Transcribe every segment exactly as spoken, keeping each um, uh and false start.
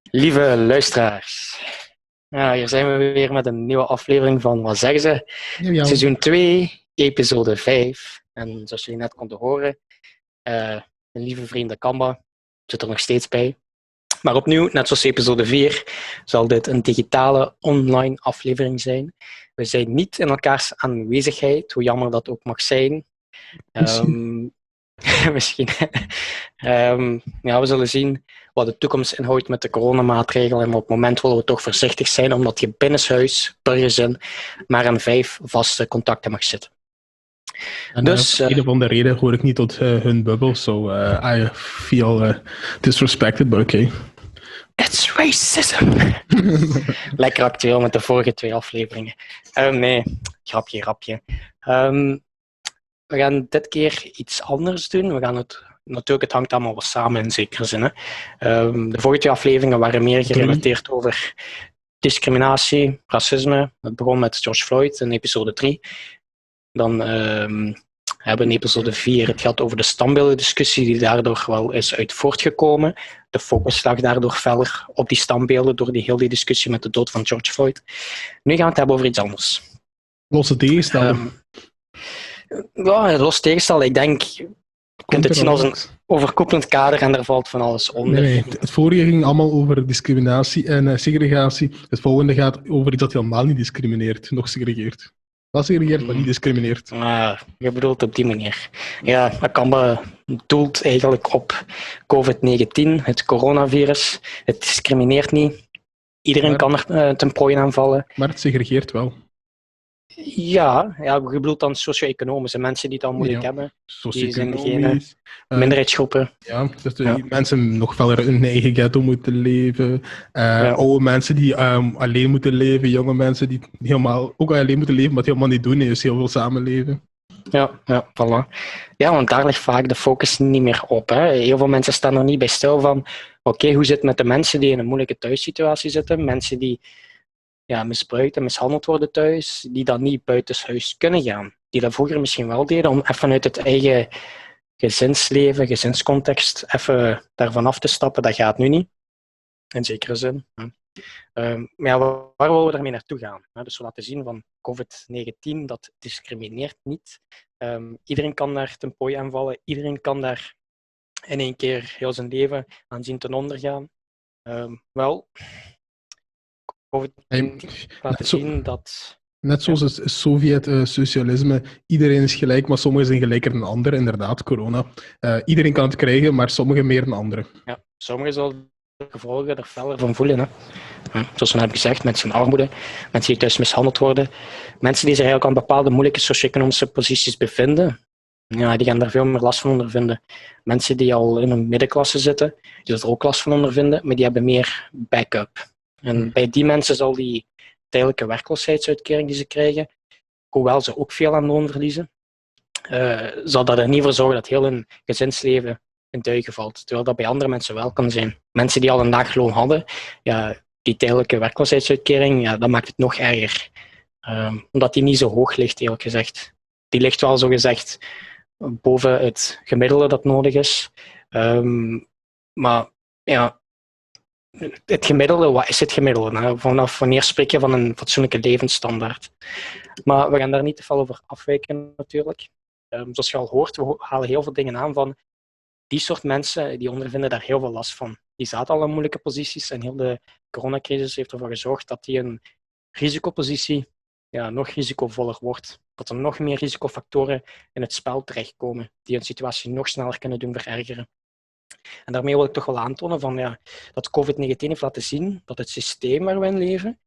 Lieve luisteraars, ja, hier zijn we weer met een nieuwe aflevering van Wat zeggen ze? Ja, ja. Seizoen twee, episode vijf. En zoals jullie net konden horen, uh, mijn lieve vriend Kamba zit er nog steeds bij. Maar opnieuw, net zoals episode vier, zal dit een digitale online aflevering zijn. We zijn niet in elkaars aanwezigheid, hoe jammer dat ook mag zijn. Um, Misschien. um, ja, we zullen zien wat de toekomst inhoudt met de coronamaatregelen. En op het moment willen we toch voorzichtig zijn, omdat je binnenshuis, per gezin, maar aan vijf vaste contacten mag zitten. En dus, uh, een of andere reden hoor ik niet tot uh, hun bubbel, so uh, I feel uh, disrespected, but okay. It's racism! Lekker actueel met de vorige twee afleveringen. Um, nee, grapje, grapje. Um, We gaan dit keer iets anders doen. We gaan het, natuurlijk, het hangt allemaal wel samen in zekere zin. Hè. Um, de vorige twee afleveringen waren meer gerelateerd over discriminatie, racisme. Het begon met George Floyd in episode drie. Dan um, hebben we in episode vier het gaat over de standbeeldendiscussie die daardoor wel is uit voortgekomen. De focus lag daardoor feller op die standbeelden door die, heel die discussie met de dood van George Floyd. Nu gaan we het hebben over iets anders. Losse tegenstelling. Um, Ja, los tegenstellen. Ik denk, je kunt het zien als een overkoepelend kader en daar valt van alles onder. Nee, nee. Het vorige ging allemaal over discriminatie en uh, segregatie. Het volgende gaat over iets dat helemaal niet discrimineert, nog segregeert. Wel segregeert, maar niet discrimineert. Ah, je bedoelt op die manier. Ja, Akamba doelt eigenlijk op covid negentien, het coronavirus. Het discrimineert niet. Iedereen maar, kan er uh, ten prooi aanvallen. Maar het segregeert wel. Ja, ja, je bedoelt dan socio-economische mensen die het al moeilijk ja, hebben. Die zijn degene, uh, minderheidsgroepen. Ja, dat de ja. mensen nog feller in hun eigen ghetto moeten leven. Uh, ja. Oude mensen die um, alleen moeten leven. Jonge mensen die helemaal ook alleen moeten leven, maar het helemaal niet doen. Dus heel veel samenleven. Ja, ja, voilà. Ja, want daar ligt vaak de focus niet meer op. Hè. Heel veel mensen staan er niet bij stil van... Oké, okay, hoe zit het met de mensen die in een moeilijke thuissituatie zitten? Mensen die... Ja, misbruikt en mishandeld worden thuis, die dan niet buitenshuis kunnen gaan. Die dat vroeger misschien wel deden, om even uit het eigen gezinsleven, gezinscontext, even daarvan af te stappen. Dat gaat nu niet. In zekere zin. Ja. Um, maar ja, waar, waar willen we daarmee naartoe gaan? Ja, dus we laten zien van covid negentien, dat discrimineert niet. Um, iedereen kan daar ten prooi aanvallen. Iedereen kan daar in één keer heel zijn leven aan zien ten onder gaan. Um, wel... COVID laten zo, zien dat... Net zoals het Sovjet-socialisme, iedereen is gelijk, maar sommigen zijn gelijker dan anderen. Inderdaad, corona. Uh, iedereen kan het krijgen, maar sommigen meer dan anderen. Ja, sommigen zullen de gevolgen er feller van voelen. Hè. Ja, zoals we net hebben gezegd, mensen in armoede, mensen die thuis mishandeld worden, mensen die zich eigenlijk aan bepaalde moeilijke socio-economische posities bevinden, ja, die gaan daar veel meer last van ondervinden. Mensen die al in een middenklasse zitten, die zullen er ook last van ondervinden, maar die hebben meer backup. En bij die mensen zal die tijdelijke werkloosheidsuitkering die ze krijgen, hoewel ze ook veel aan loon verliezen, uh, zal dat er niet voor zorgen dat heel hun gezinsleven in duigen valt. Terwijl dat bij andere mensen wel kan zijn. Mensen die al een laag loon hadden, ja, die tijdelijke werkloosheidsuitkering, ja, dat maakt het nog erger. Um, omdat die niet zo hoog ligt, eerlijk gezegd. Die ligt wel, zo gezegd, boven het gemiddelde dat nodig is. Um, maar ja... Het gemiddelde, wat is het gemiddelde? Nou, vanaf wanneer spreek je van een fatsoenlijke levensstandaard? Maar we gaan daar niet te veel over afwijken natuurlijk. Um, zoals je al hoort, we halen heel veel dingen aan van die soort mensen, die ondervinden daar heel veel last van. Die zaten al in moeilijke posities en heel de coronacrisis heeft ervoor gezorgd dat die een risicopositie ja, nog risicovoller wordt. Dat er nog meer risicofactoren in het spel terechtkomen die een situatie nog sneller kunnen doen verergeren. En daarmee wil ik toch wel aantonen van, ja, dat covid negentien heeft laten zien dat het systeem waar we in leven,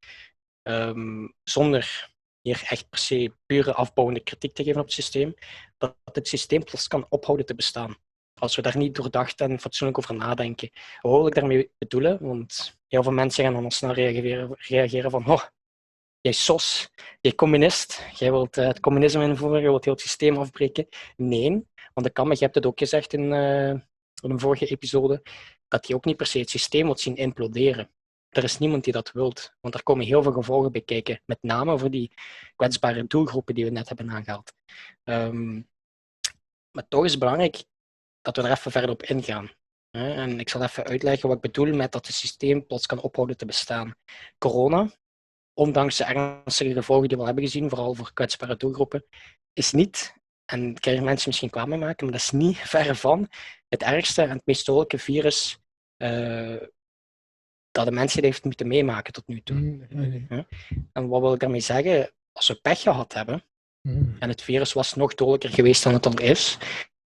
um, zonder hier echt per se pure afbouwende kritiek te geven op het systeem, dat het systeem plots kan ophouden te bestaan. Als we daar niet doordacht en fatsoenlijk over nadenken. Wat wil ik daarmee bedoelen? Want heel veel mensen gaan dan al snel reageren, reageren van, oh, jij sos, jij communist, jij wilt uh, het communisme invoeren, jij wilt heel het systeem afbreken. Nee, want ik kan, maar je hebt het ook gezegd in... Uh, in een vorige episode, dat je ook niet per se het systeem wilt zien imploderen. Er is niemand die dat wilt, want er komen heel veel gevolgen bij kijken, met name voor die kwetsbare doelgroepen die we net hebben aangehaald. Um, maar toch is het belangrijk dat we er even verder op ingaan. En ik zal even uitleggen wat ik bedoel met dat het systeem plots kan ophouden te bestaan. Corona, ondanks de ernstige gevolgen die we al hebben gezien, vooral voor kwetsbare doelgroepen, is niet, en ik kan er mensen misschien kwaad mee maken, maar dat is niet verre van het ergste en het meest dodelijke virus uh, dat de mensheid heeft moeten meemaken tot nu toe. Nee, nee. Ja? En wat wil ik daarmee zeggen? Als we pech gehad hebben, mm. en het virus was nog dodelijker geweest dan het al is,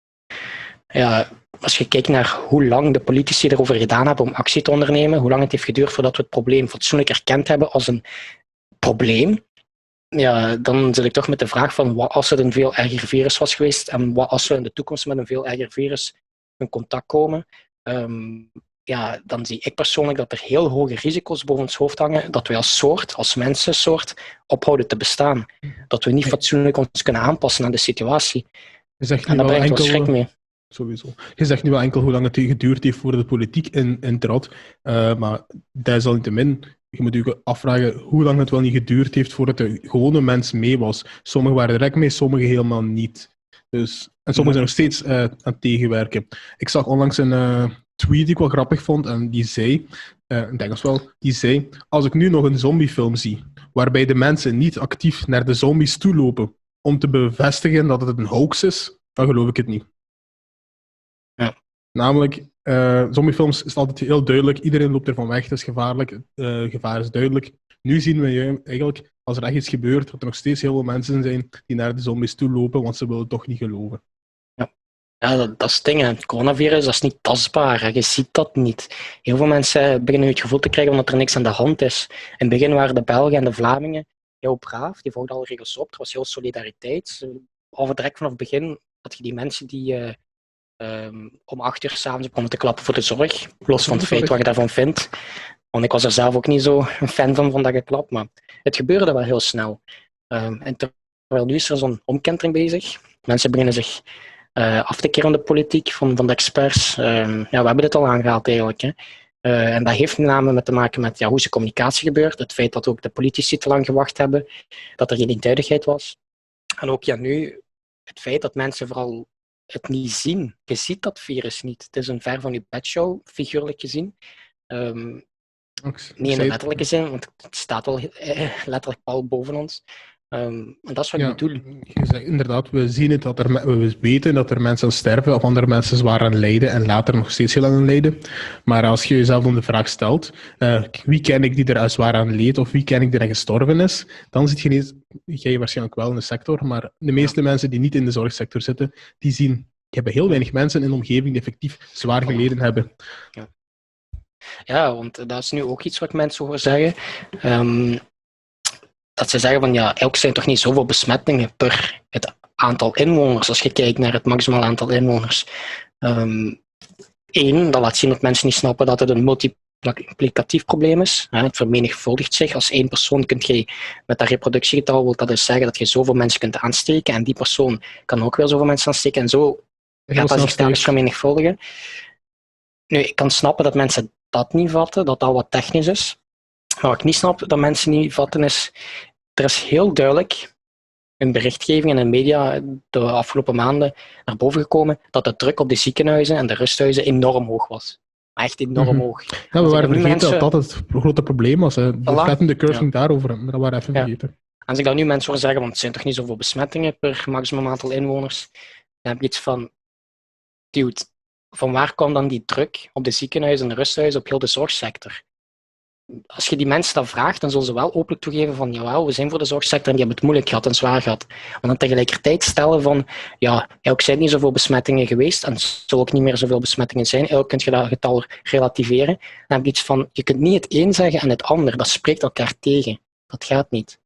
ja, als je kijkt naar hoe lang de politici erover gedaan hebben om actie te ondernemen, hoe lang het heeft geduurd voordat we het probleem fatsoenlijk erkend hebben als een probleem, ja, dan zit ik toch met de vraag van wat als het een veel erger virus was geweest en wat als we in de toekomst met een veel erger virus in contact komen. Um, ja, dan zie ik persoonlijk dat er heel hoge risico's boven ons hoofd hangen, dat wij als soort, als mensensoort, ophouden te bestaan. Dat we niet fatsoenlijk ons kunnen aanpassen aan de situatie. En daar brengt ons schrik mee. Sowieso. Je zegt nu wel enkel hoe lang het geduurd heeft voor de politiek in, intrad, uh, maar desalniettemin, je moet je afvragen hoe lang het wel niet geduurd heeft voordat de gewone mens mee was. Sommigen waren direct mee, sommigen helemaal niet. Dus, en sommigen zijn nog steeds uh, aan het tegenwerken. Ik zag onlangs een uh, tweet die ik wel grappig vond en die zei, uh, ik denk dat wel, die zei, als ik nu nog een zombiefilm zie, waarbij de mensen niet actief naar de zombies toelopen om te bevestigen dat het een hoax is, dan geloof ik het niet. Ja. Namelijk, uh, zombiefilms is altijd heel duidelijk. Iedereen loopt ervan weg, het is gevaarlijk. Uh, gevaar is duidelijk. Nu zien we eigenlijk, als er echt iets gebeurt, dat er nog steeds heel veel mensen zijn die naar de zombies toe lopen, want ze willen toch niet geloven. Ja, ja dat, dat is het ding. Het coronavirus, dat is niet tastbaar. Je ziet dat niet. Heel veel mensen beginnen nu het gevoel te krijgen dat er niks aan de hand is. In het begin waren de Belgen en de Vlamingen heel braaf. Die volgden alle regels op. Er was heel solidariteit. Al direct vanaf het begin had je die mensen die... Uh, Um, om acht uur s'avonds begonnen te klappen voor de zorg. Los van het feit wat je daarvan vindt. Want ik was er zelf ook niet zo een fan van, van dat geklap. Maar het gebeurde wel heel snel. Um, en terwijl nu is er zo'n omkentering bezig. Mensen beginnen zich uh, af te keren van de politiek, van, van de experts. Um, ja, we hebben dit al aangehaald eigenlijk. Hè. Uh, en dat heeft met name met te maken met ja, hoe zijn communicatie gebeurt. Het feit dat ook de politici te lang gewacht hebben. Dat er geen eenduidigheid was. En ook ja, nu het feit dat mensen vooral het niet zien. Je ziet dat virus niet. Het is een ver van je bedshow, figuurlijk gezien. Um, niet in de letterlijke zin, want het staat wel eh, letterlijk pal boven ons. Um, en dat is wat ja, ik bedoel. Je zegt, inderdaad, we zien het, dat er, we weten dat er mensen sterven of andere mensen zwaar aan lijden en later nog steeds heel lang aan lijden. Maar als je jezelf dan de vraag stelt, uh, wie ken ik die er zwaar aan leed of wie ken ik die er gestorven is, dan zit je niet, jij waarschijnlijk wel in de sector, maar de meeste ja. mensen die niet in de zorgsector zitten, die zien, die hebben heel weinig mensen in de omgeving die effectief zwaar geleden hebben. Ja, ja want dat is nu ook iets wat mensen horen zeggen. Um, Dat ze zeggen van ja, elk zijn toch niet zoveel besmettingen per het aantal inwoners, als je kijkt naar het maximaal aantal inwoners. Um, Eén, dat laat zien dat mensen niet snappen dat het een multiplicatief probleem is. Het vermenigvuldigt zich. Als één persoon kunt je met dat reproductiegetal, wil dat dus zeggen dat je zoveel mensen kunt aansteken en die persoon kan ook weer zoveel mensen aansteken en zo gaat dat zich telkens vermenigvuldigen. Nu, ik kan snappen dat mensen dat niet vatten, dat dat wat technisch is. Maar wat ik niet snap dat mensen niet vatten is, er is heel duidelijk in berichtgeving en in media de afgelopen maanden naar boven gekomen dat de druk op de ziekenhuizen en de rusthuizen enorm hoog was. Maar echt enorm mm-hmm. hoog. Ja, we waren vergeten mensen... dat dat het grote probleem was. Hè. De flattende curve ja. ging daarover, maar dat waren even vergeten. Ja. Als ik dan nu mensen hoor zeggen, want het zijn toch niet zoveel besmettingen per maximum aantal inwoners, dan heb je iets van, dude, van waar kwam dan die druk op de ziekenhuizen en de rusthuizen op heel de zorgsector? Als je die mensen dat vraagt, dan zullen ze wel openlijk toegeven van jawel, we zijn voor de zorgsector en die hebben het moeilijk gehad en zwaar gehad. Maar dan tegelijkertijd stellen van ja, eigenlijk zijn niet zoveel besmettingen geweest en er zullen ook niet meer zoveel besmettingen zijn. Eigenlijk kun je dat getal relativeren. Dan heb je iets van, je kunt niet het een zeggen en het ander. Dat spreekt elkaar tegen. Dat gaat niet.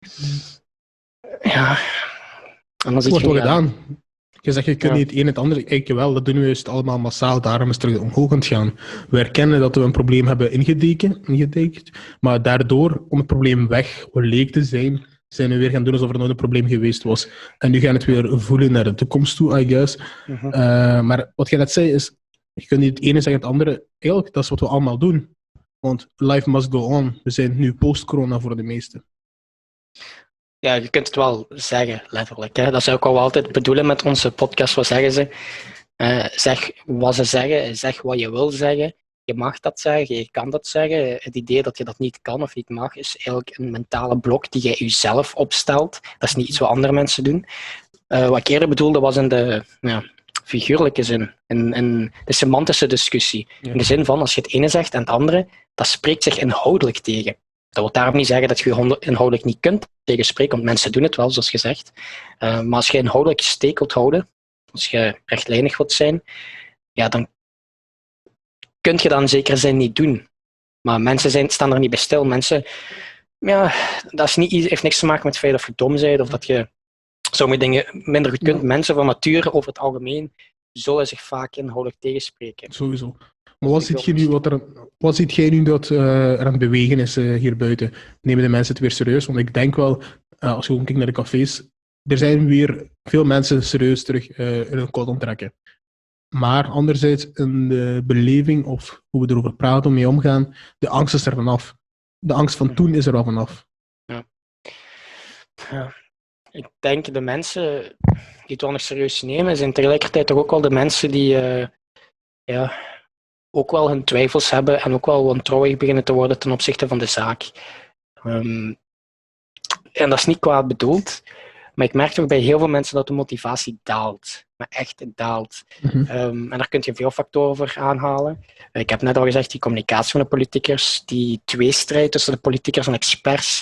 Ja. En dan het wordt wel gedaan. Je zegt, je kunt ja. niet het een en het ander. Kijk, wel, dat doen we juist allemaal massaal. Daarom is het terug omhoog aan het gaan. We erkennen dat we een probleem hebben ingedekt. Maar daardoor, om het probleem weg leek te zijn, zijn we weer gaan doen alsof er nooit een probleem geweest was. En nu gaan we het weer voelen naar de toekomst toe, I guess. Uh-huh. Uh, maar wat je net zei is, je kunt niet het ene zeggen het andere. Eigenlijk, dat is wat we allemaal doen. Want life must go on. We zijn nu post-corona voor de meesten. Ja, je kunt het wel zeggen, letterlijk. Hè. Dat is ook wat we altijd bedoelen met onze podcast. Wat zeggen ze? Uh, zeg wat ze zeggen, zeg wat je wil zeggen. Je mag dat zeggen, je kan dat zeggen. Het idee dat je dat niet kan of niet mag, is eigenlijk een mentale blok die je jezelf opstelt. Dat is niet iets wat andere mensen doen. Uh, wat ik eerder bedoelde was in de ja, figuurlijke zin, in, in de semantische discussie. Ja. In de zin van, als je het ene zegt en het andere, dat spreekt zich inhoudelijk tegen. Dat wil daarom niet zeggen dat je inhoudelijk niet kunt tegenspreken, want mensen doen het wel, zoals gezegd. Uh, maar als je inhoudelijk steek wilt houden, als je rechtlijnig wilt zijn, ja, dan kun je dat in zekere zin niet doen. Maar mensen zijn, staan er niet bij stil. Mensen, ja, dat is niet, heeft niks te maken met het feit dat je dom bent of dat je sommige dingen minder goed kunt. Ja. Mensen van nature, over het algemeen, zullen zich vaak inhoudelijk tegenspreken. Sowieso. Maar wat ziet, je nu, wat, er, wat ziet jij nu dat uh, er aan het bewegen is uh, hier buiten? Nemen de mensen het weer serieus? Want ik denk wel, uh, als je gewoon kijkt naar de cafés, er zijn weer veel mensen serieus terug uh, in hun kot onttrekken. Maar anderzijds, in de beleving of hoe we erover praten, mee omgaan, de angst is er vanaf. De angst van toen is er al vanaf. Ja. Ja. Ik denk de mensen die het wel nog serieus nemen, zijn tegelijkertijd toch ook wel de mensen die uh, ja, ook wel hun twijfels hebben en ook wel wantrouwig beginnen te worden ten opzichte van de zaak. Um, en dat is niet kwaad bedoeld, maar ik merk toch bij heel veel mensen dat de motivatie daalt. Maar echt, het daalt. Mm-hmm. Um, en daar kun je veel factoren voor aanhalen. Uh, ik heb net al gezegd, die communicatie van de politiekers, die tweestrijd tussen de politiekers en experts.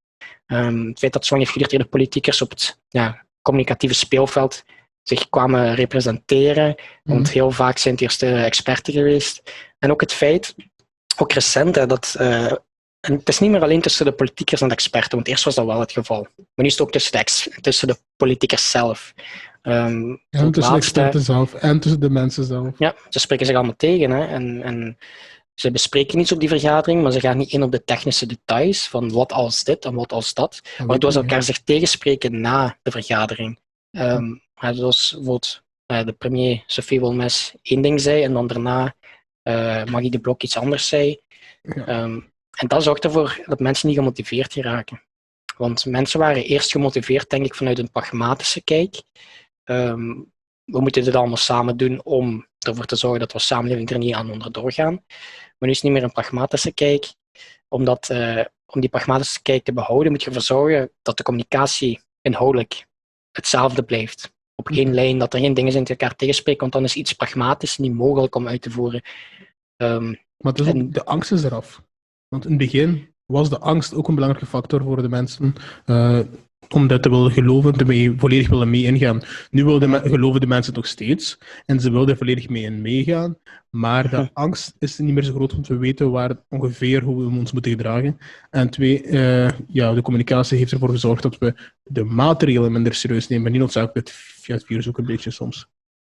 Um, het feit dat zo'n gefigureerde politiekers op het ja, communicatieve speelveld zich kwamen representeren. Mm-hmm. Want heel vaak zijn het eerste experten geweest. En ook het feit, ook recent, hè, dat... Uh, En het is niet meer alleen tussen de politiekers en de experten, want eerst was dat wel het geval. Maar nu is het ook tussen de, ex- tussen de politiekers zelf. Um, en tussen de experten zelf en tussen de mensen zelf. Ja, ze spreken zich allemaal tegen. Hè, en, en ze bespreken niets op die vergadering, maar ze gaan niet in op de technische details van wat als dit en wat als dat. dat waardoor ze elkaar zich tegenspreken na de vergadering. Um, ja. Zoals bijvoorbeeld uh, de premier Sophie Wilmes één ding zei en dan daarna uh, Magie de Blok iets anders zei. Ja. Um, En dat zorgt ervoor dat mensen niet gemotiveerd geraken. Want mensen waren eerst gemotiveerd, denk ik, vanuit een pragmatische kijk. Um, we moeten dit allemaal samen doen om ervoor te zorgen dat we samenleving er niet aan onderdoor gaan. Maar nu is het niet meer een pragmatische kijk. Omdat, uh, om die pragmatische kijk te behouden, moet je ervoor zorgen dat de communicatie inhoudelijk hetzelfde blijft. Op één lijn, dat er geen dingen zijn die elkaar tegenspreken, want dan is iets pragmatisch niet mogelijk om uit te voeren. Um, maar dus en, de angst is eraf. Want in het begin was de angst ook een belangrijke factor voor de mensen, uh, om dat te willen geloven, te mee, volledig willen mee ingaan. Nu wilden me, geloven de mensen nog steeds, en ze wilden volledig mee in meegaan, maar de angst is niet meer zo groot, want we weten waar ongeveer hoe we ons moeten gedragen. En twee, uh, ja, de communicatie heeft ervoor gezorgd dat we de maatregelen minder serieus nemen, maar niet noodzakelijk het, het virus ook een beetje soms.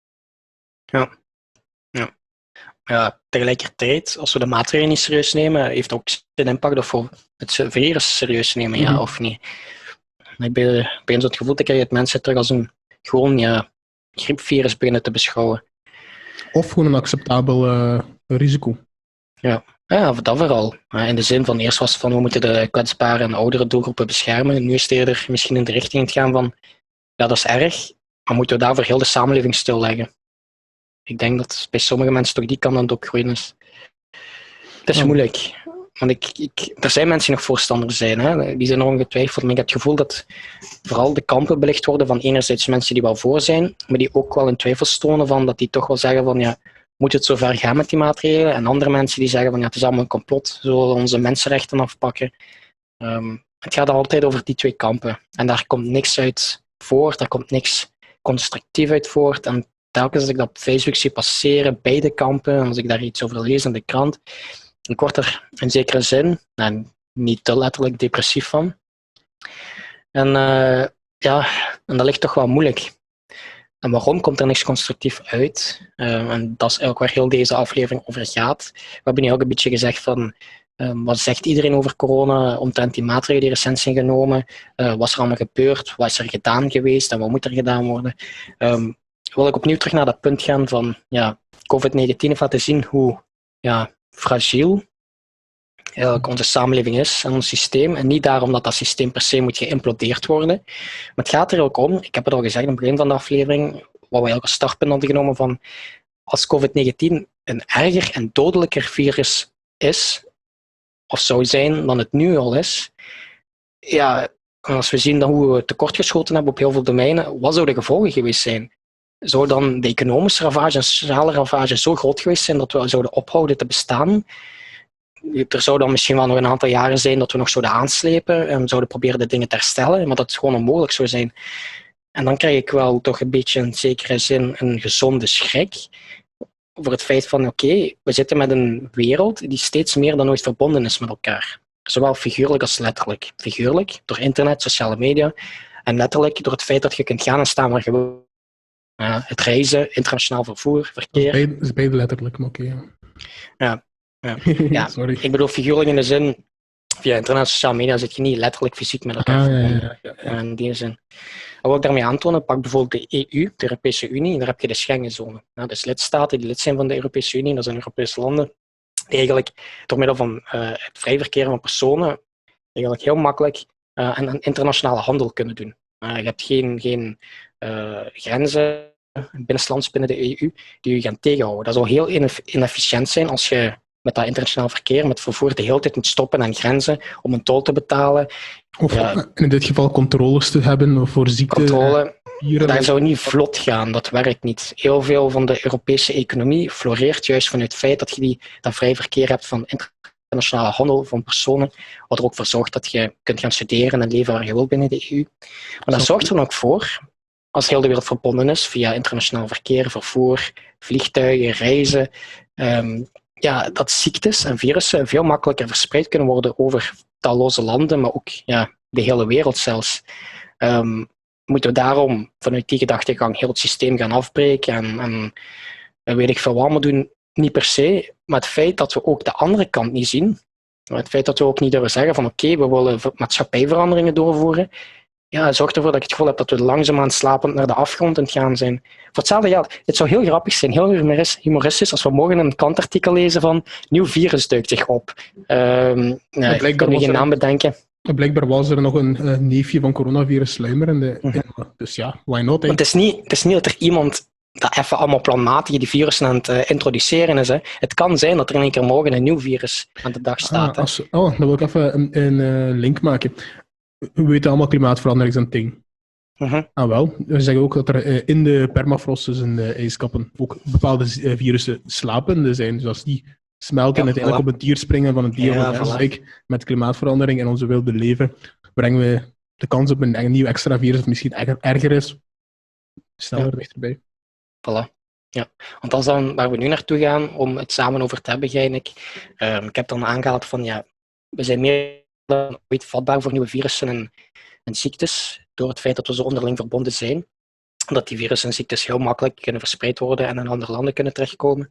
Ja. Ja. Ja, tegelijkertijd, als we de maatregelen niet serieus nemen, heeft ook een impact of we het virus serieus nemen, ja, mm-hmm. of niet. Ik ben, ben zo het gevoel te krijgen dat mensen terug als een gewoon ja, griepvirus beginnen te beschouwen. Of gewoon een acceptabel uh, risico. Ja. Ja, dat vooral. In de zin van, eerst was het van, we moeten de kwetsbare en oudere doelgroepen beschermen. Nu is het eerder misschien in de richting het gaan van, ja, dat is erg, maar moeten we daarvoor heel de samenleving stilleggen. Ik denk dat bij sommige mensen toch die kant aan het opgroeien is. Het is ja. moeilijk. Want ik, ik, er zijn mensen die nog voorstander zijn. Hè? Die zijn er ongetwijfeld. Maar ik heb het gevoel dat vooral de kampen belicht worden van enerzijds mensen die wel voor zijn, maar die ook wel in twijfels tonen van dat die toch wel zeggen van ja, moet het zover gaan met die maatregelen? En andere mensen die zeggen van ja, het is allemaal een complot. We zullen onze mensenrechten afpakken. Um, het gaat altijd over die twee kampen. En daar komt niks uit voort. Daar komt niks constructief uit voort. En telkens als ik dat op Facebook zie passeren, beide kampen, en als ik daar iets over lees in de krant, ik word er in zekere zin, nou, niet te letterlijk depressief van. En uh, ja, en dat ligt toch wel moeilijk. En waarom komt er niks constructief uit? Uh, en dat is eigenlijk waar heel deze aflevering over gaat. We hebben nu ook een beetje gezegd van, um, wat zegt iedereen over corona, omtrent die maatregelen die recent zijn genomen, uh, wat is er allemaal gebeurd, wat is er gedaan geweest en wat moet er gedaan worden? Um, wil ik opnieuw terug naar dat punt gaan van ja, covid negentien heeft laten zien hoe ja, fragiel eigenlijk onze samenleving is en ons systeem. En niet daarom dat dat systeem per se moet geïmplodeerd worden. Maar het gaat er ook om, ik heb het al gezegd aan het begin van de aflevering, wat we ook als startpunt hadden genomen van als covid negentien een erger en dodelijker virus is, of zou zijn dan het nu al is, ja, als we zien dat hoe we tekortgeschoten hebben op heel veel domeinen, wat zouden de gevolgen geweest zijn? Zou dan de economische ravage en sociale ravage zo groot geweest zijn dat we zouden ophouden te bestaan? Er zou dan misschien wel nog een aantal jaren zijn dat we nog zouden aanslepen en zouden proberen de dingen te herstellen, maar dat het gewoon onmogelijk zou zijn. En dan krijg ik wel toch een beetje in zekere zin een gezonde schrik voor het feit van oké, okay, we zitten met een wereld die steeds meer dan ooit verbonden is met elkaar. Zowel figuurlijk als letterlijk. Figuurlijk door internet, sociale media en letterlijk door het feit dat je kunt gaan en staan waar je wil. Uh, het reizen, internationaal vervoer, verkeer. Dat is beide, is beide letterlijk, maar oké. Okay, ja. Ja. Ja. Sorry. Ik bedoel figuurlijk in de zin, via internet en sociale media zit je niet letterlijk fysiek met elkaar verbonden. Ah, ja, ja, ja, ja. In die zin. En wat ik daarmee aantonen, pak bijvoorbeeld de E U, de Europese Unie, daar heb je de Schengenzone. Nou, dus lidstaten die lid zijn van de Europese Unie, dat zijn Europese landen, die eigenlijk door middel van uh, het vrij verkeer van personen eigenlijk heel makkelijk uh, een, een internationale handel kunnen doen. Uh, je hebt geen, geen uh, grenzen binnenlands binnen de E U die je gaan tegenhouden. Dat zal heel inefficiënt zijn als je met dat internationaal verkeer, met vervoer, de hele tijd moet stoppen aan grenzen om een tol te betalen. Of ja, in dit geval controles te hebben voor ziekte. Controle, dat zou niet vlot gaan, dat werkt niet. Heel veel van de Europese economie floreert juist vanuit het feit dat je die, dat vrij verkeer hebt van internationale handel van personen, wat er ook voor zorgt dat je kunt gaan studeren en leven waar je wilt binnen de E U. Maar dat zorgt er dan ook voor, als heel de wereld verbonden is, via internationaal verkeer, vervoer, vliegtuigen, reizen, um, ja, dat ziektes en virussen veel makkelijker verspreid kunnen worden over talloze landen, maar ook ja, de hele wereld zelfs. Um, moeten we daarom vanuit die gedachtegang heel het systeem gaan afbreken en, en, en weet ik veel wat we doen? Niet per se, maar het feit dat we ook de andere kant niet zien, het feit dat we ook niet durven zeggen van oké, okay, we willen maatschappijveranderingen doorvoeren, ja, zorgt ervoor dat ik het gevoel heb dat we langzaamaan slapend naar de afgrond aan het gaan zijn. Voor hetzelfde geld, het zou heel grappig zijn, heel humoristisch, als we morgen een krantartikel lezen van nieuw virus duikt zich op. Um, nee, ik kan nu geen naam bedenken. Blijkbaar was er nog een uh, neefje van coronavirus sluimerende. Mm-hmm. Dus ja, why not? Het is, niet, het is niet dat er iemand dat even allemaal planmatig die virussen aan het uh, introduceren is. Hè. Het kan zijn dat er in één keer morgen een nieuw virus aan de dag staat. Ah, als, oh, dan wil ik even een, een uh, link maken. We weten allemaal, klimaatverandering is een ding. Uh-huh. Ah wel, we zeggen ook dat er uh, in de permafrost, dus in de ijskappen, ook bepaalde uh, virussen slapende zijn. Dus als die smelten en ja, uiteindelijk voilà. op een dier springen van een dier ja, van voilà. Met klimaatverandering en onze wilde leven, brengen we de kans op een, een nieuw extra virus, of misschien erger, erger is, sneller ja. dichterbij. Voilà. Ja, want dat is dan waar we nu naartoe gaan om het samen over te hebben, Gijn ik. Um, ik heb dan aangehaald van, ja, we zijn meer dan ooit vatbaar voor nieuwe virussen en, en ziektes, door het feit dat we zo onderling verbonden zijn. Dat die virussen en ziektes heel makkelijk kunnen verspreid worden en in andere landen kunnen terechtkomen.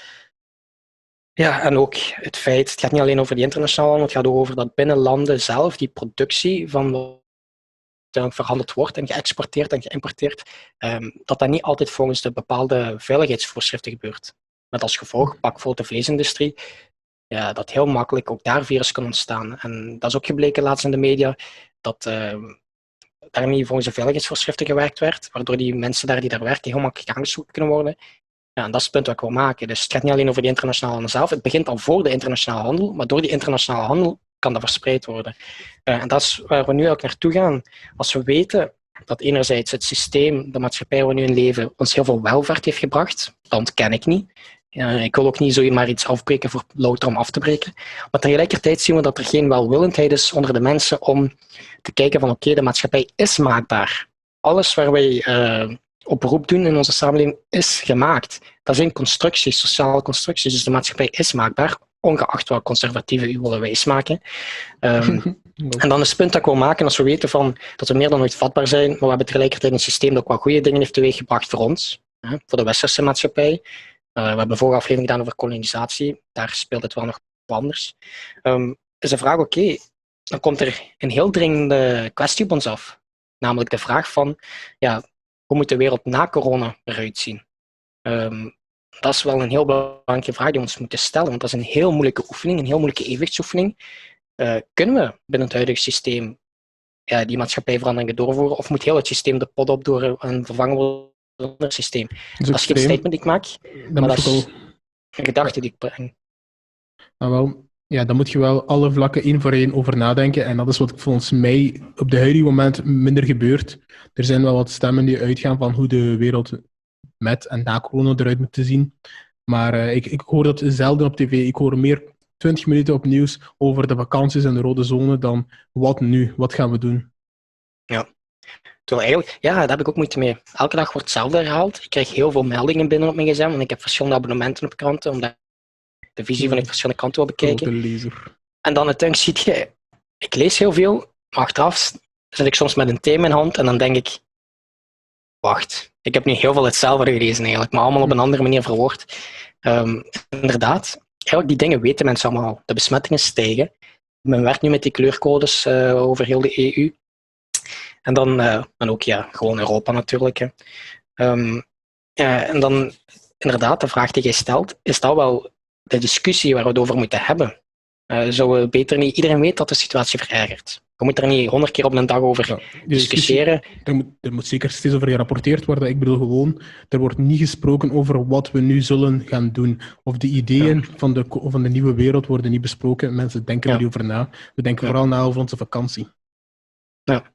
Ja, en ook het feit, het gaat niet alleen over die internationale handel, het gaat ook over dat binnen landen zelf die productie van wat verhandeld wordt en geëxporteerd en geïmporteerd, um, dat dat niet altijd volgens de bepaalde veiligheidsvoorschriften gebeurt. Met als gevolg, pak bijvoorbeeld de vleesindustrie, ja, dat heel makkelijk ook daar virus kan ontstaan. En dat is ook gebleken laatst in de media, dat uh, daar niet volgens de veiligheidsvoorschriften gewerkt werd, waardoor die mensen daar die daar werken heel makkelijk aangestoken kunnen worden. Ja, en dat is het punt wat ik wil maken. Dus het gaat niet alleen over die internationale handel zelf, het begint al voor de internationale handel, maar door die internationale handel kan dat verspreid worden. Uh, en dat is waar we nu ook naartoe gaan. Als we weten dat enerzijds het systeem, de maatschappij waar we nu in leven, ons heel veel welvaart heeft gebracht, dat ontken ik niet. Uh, ik wil ook niet zomaar iets afbreken voor louter om af te breken. Maar tegelijkertijd zien we dat er geen welwillendheid is onder de mensen om te kijken van oké, okay, de maatschappij is maakbaar. Alles waar wij uh, op beroep doen in onze samenleving is gemaakt. Dat zijn constructies, sociale constructies. Dus de maatschappij is maakbaar, ongeacht wat conservatieven u willen wijsmaken. Um, en dan is het punt dat ik wil maken, als we weten van, dat we meer dan ooit vatbaar zijn, maar we hebben tegelijkertijd een systeem dat ook wel goede dingen heeft teweeggebracht voor ons, hè, voor de westerse maatschappij. Uh, we hebben vorige aflevering gedaan over kolonisatie, daar speelt het wel nog anders. Um, is de vraag, oké, okay, dan komt er een heel dringende kwestie op ons af. Namelijk de vraag van, ja, hoe moet de wereld na corona eruit zien? Um, dat is wel een heel belangrijke vraag die we ons moeten stellen, want dat is een heel moeilijke oefening, een heel moeilijke evenwichtsoefening. Uh, kunnen we binnen het huidige systeem ja, die maatschappijveranderingen doorvoeren, of moet heel het systeem de pot op door en vervangen worden ander systeem. Dat is Dat is geen extreem. statement die ik maak, Dan maar moet dat je is ook al, een gedachte die ik breng. ah, wel, ja, dan moet je wel alle vlakken één voor één over nadenken. En dat is wat volgens mij op de huidige moment minder gebeurt. Er zijn wel wat stemmen die uitgaan van hoe de wereld met en na corona eruit moet zien. Maar uh, ik, ik hoor dat zelden op tv. Ik hoor meer twintig minuten op nieuws over de vakanties en de rode zone dan wat nu, wat gaan we doen. Ja. Terwijl eigenlijk, ja, daar heb ik ook moeite mee. Elke dag wordt hetzelfde herhaald. Ik krijg heel veel meldingen binnen op mijn gsm, want ik heb verschillende abonnementen op kranten, omdat ik de visie van de verschillende kanten wil bekijken. Grote lezer. En dan uiteindelijk zie je, ik lees heel veel, maar achteraf zit ik soms met een thema in hand en dan denk ik, wacht, ik heb nu heel veel hetzelfde gelezen eigenlijk, maar allemaal op een andere manier verwoord. Um, inderdaad, eigenlijk die dingen weten mensen allemaal. De besmettingen stijgen. Men werkt nu met die kleurcodes uh, over heel de E U. En dan, uh, en ook ja, gewoon Europa natuurlijk. Hè. Um, uh, en dan, inderdaad, de vraag die jij stelt, is dat wel de discussie waar we het over moeten hebben? Uh, zou we beter niet... Iedereen weet dat de situatie verergert. We moeten er niet honderd keer op een dag over ja, discussiëren. Er moet, er moet zeker steeds over gerapporteerd worden. Ik bedoel gewoon, er wordt niet gesproken over wat we nu zullen gaan doen. Of de ideeën ja. van, de, van de nieuwe wereld worden niet besproken. Mensen denken ja. er niet over na. We denken ja. vooral na over onze vakantie. Ja.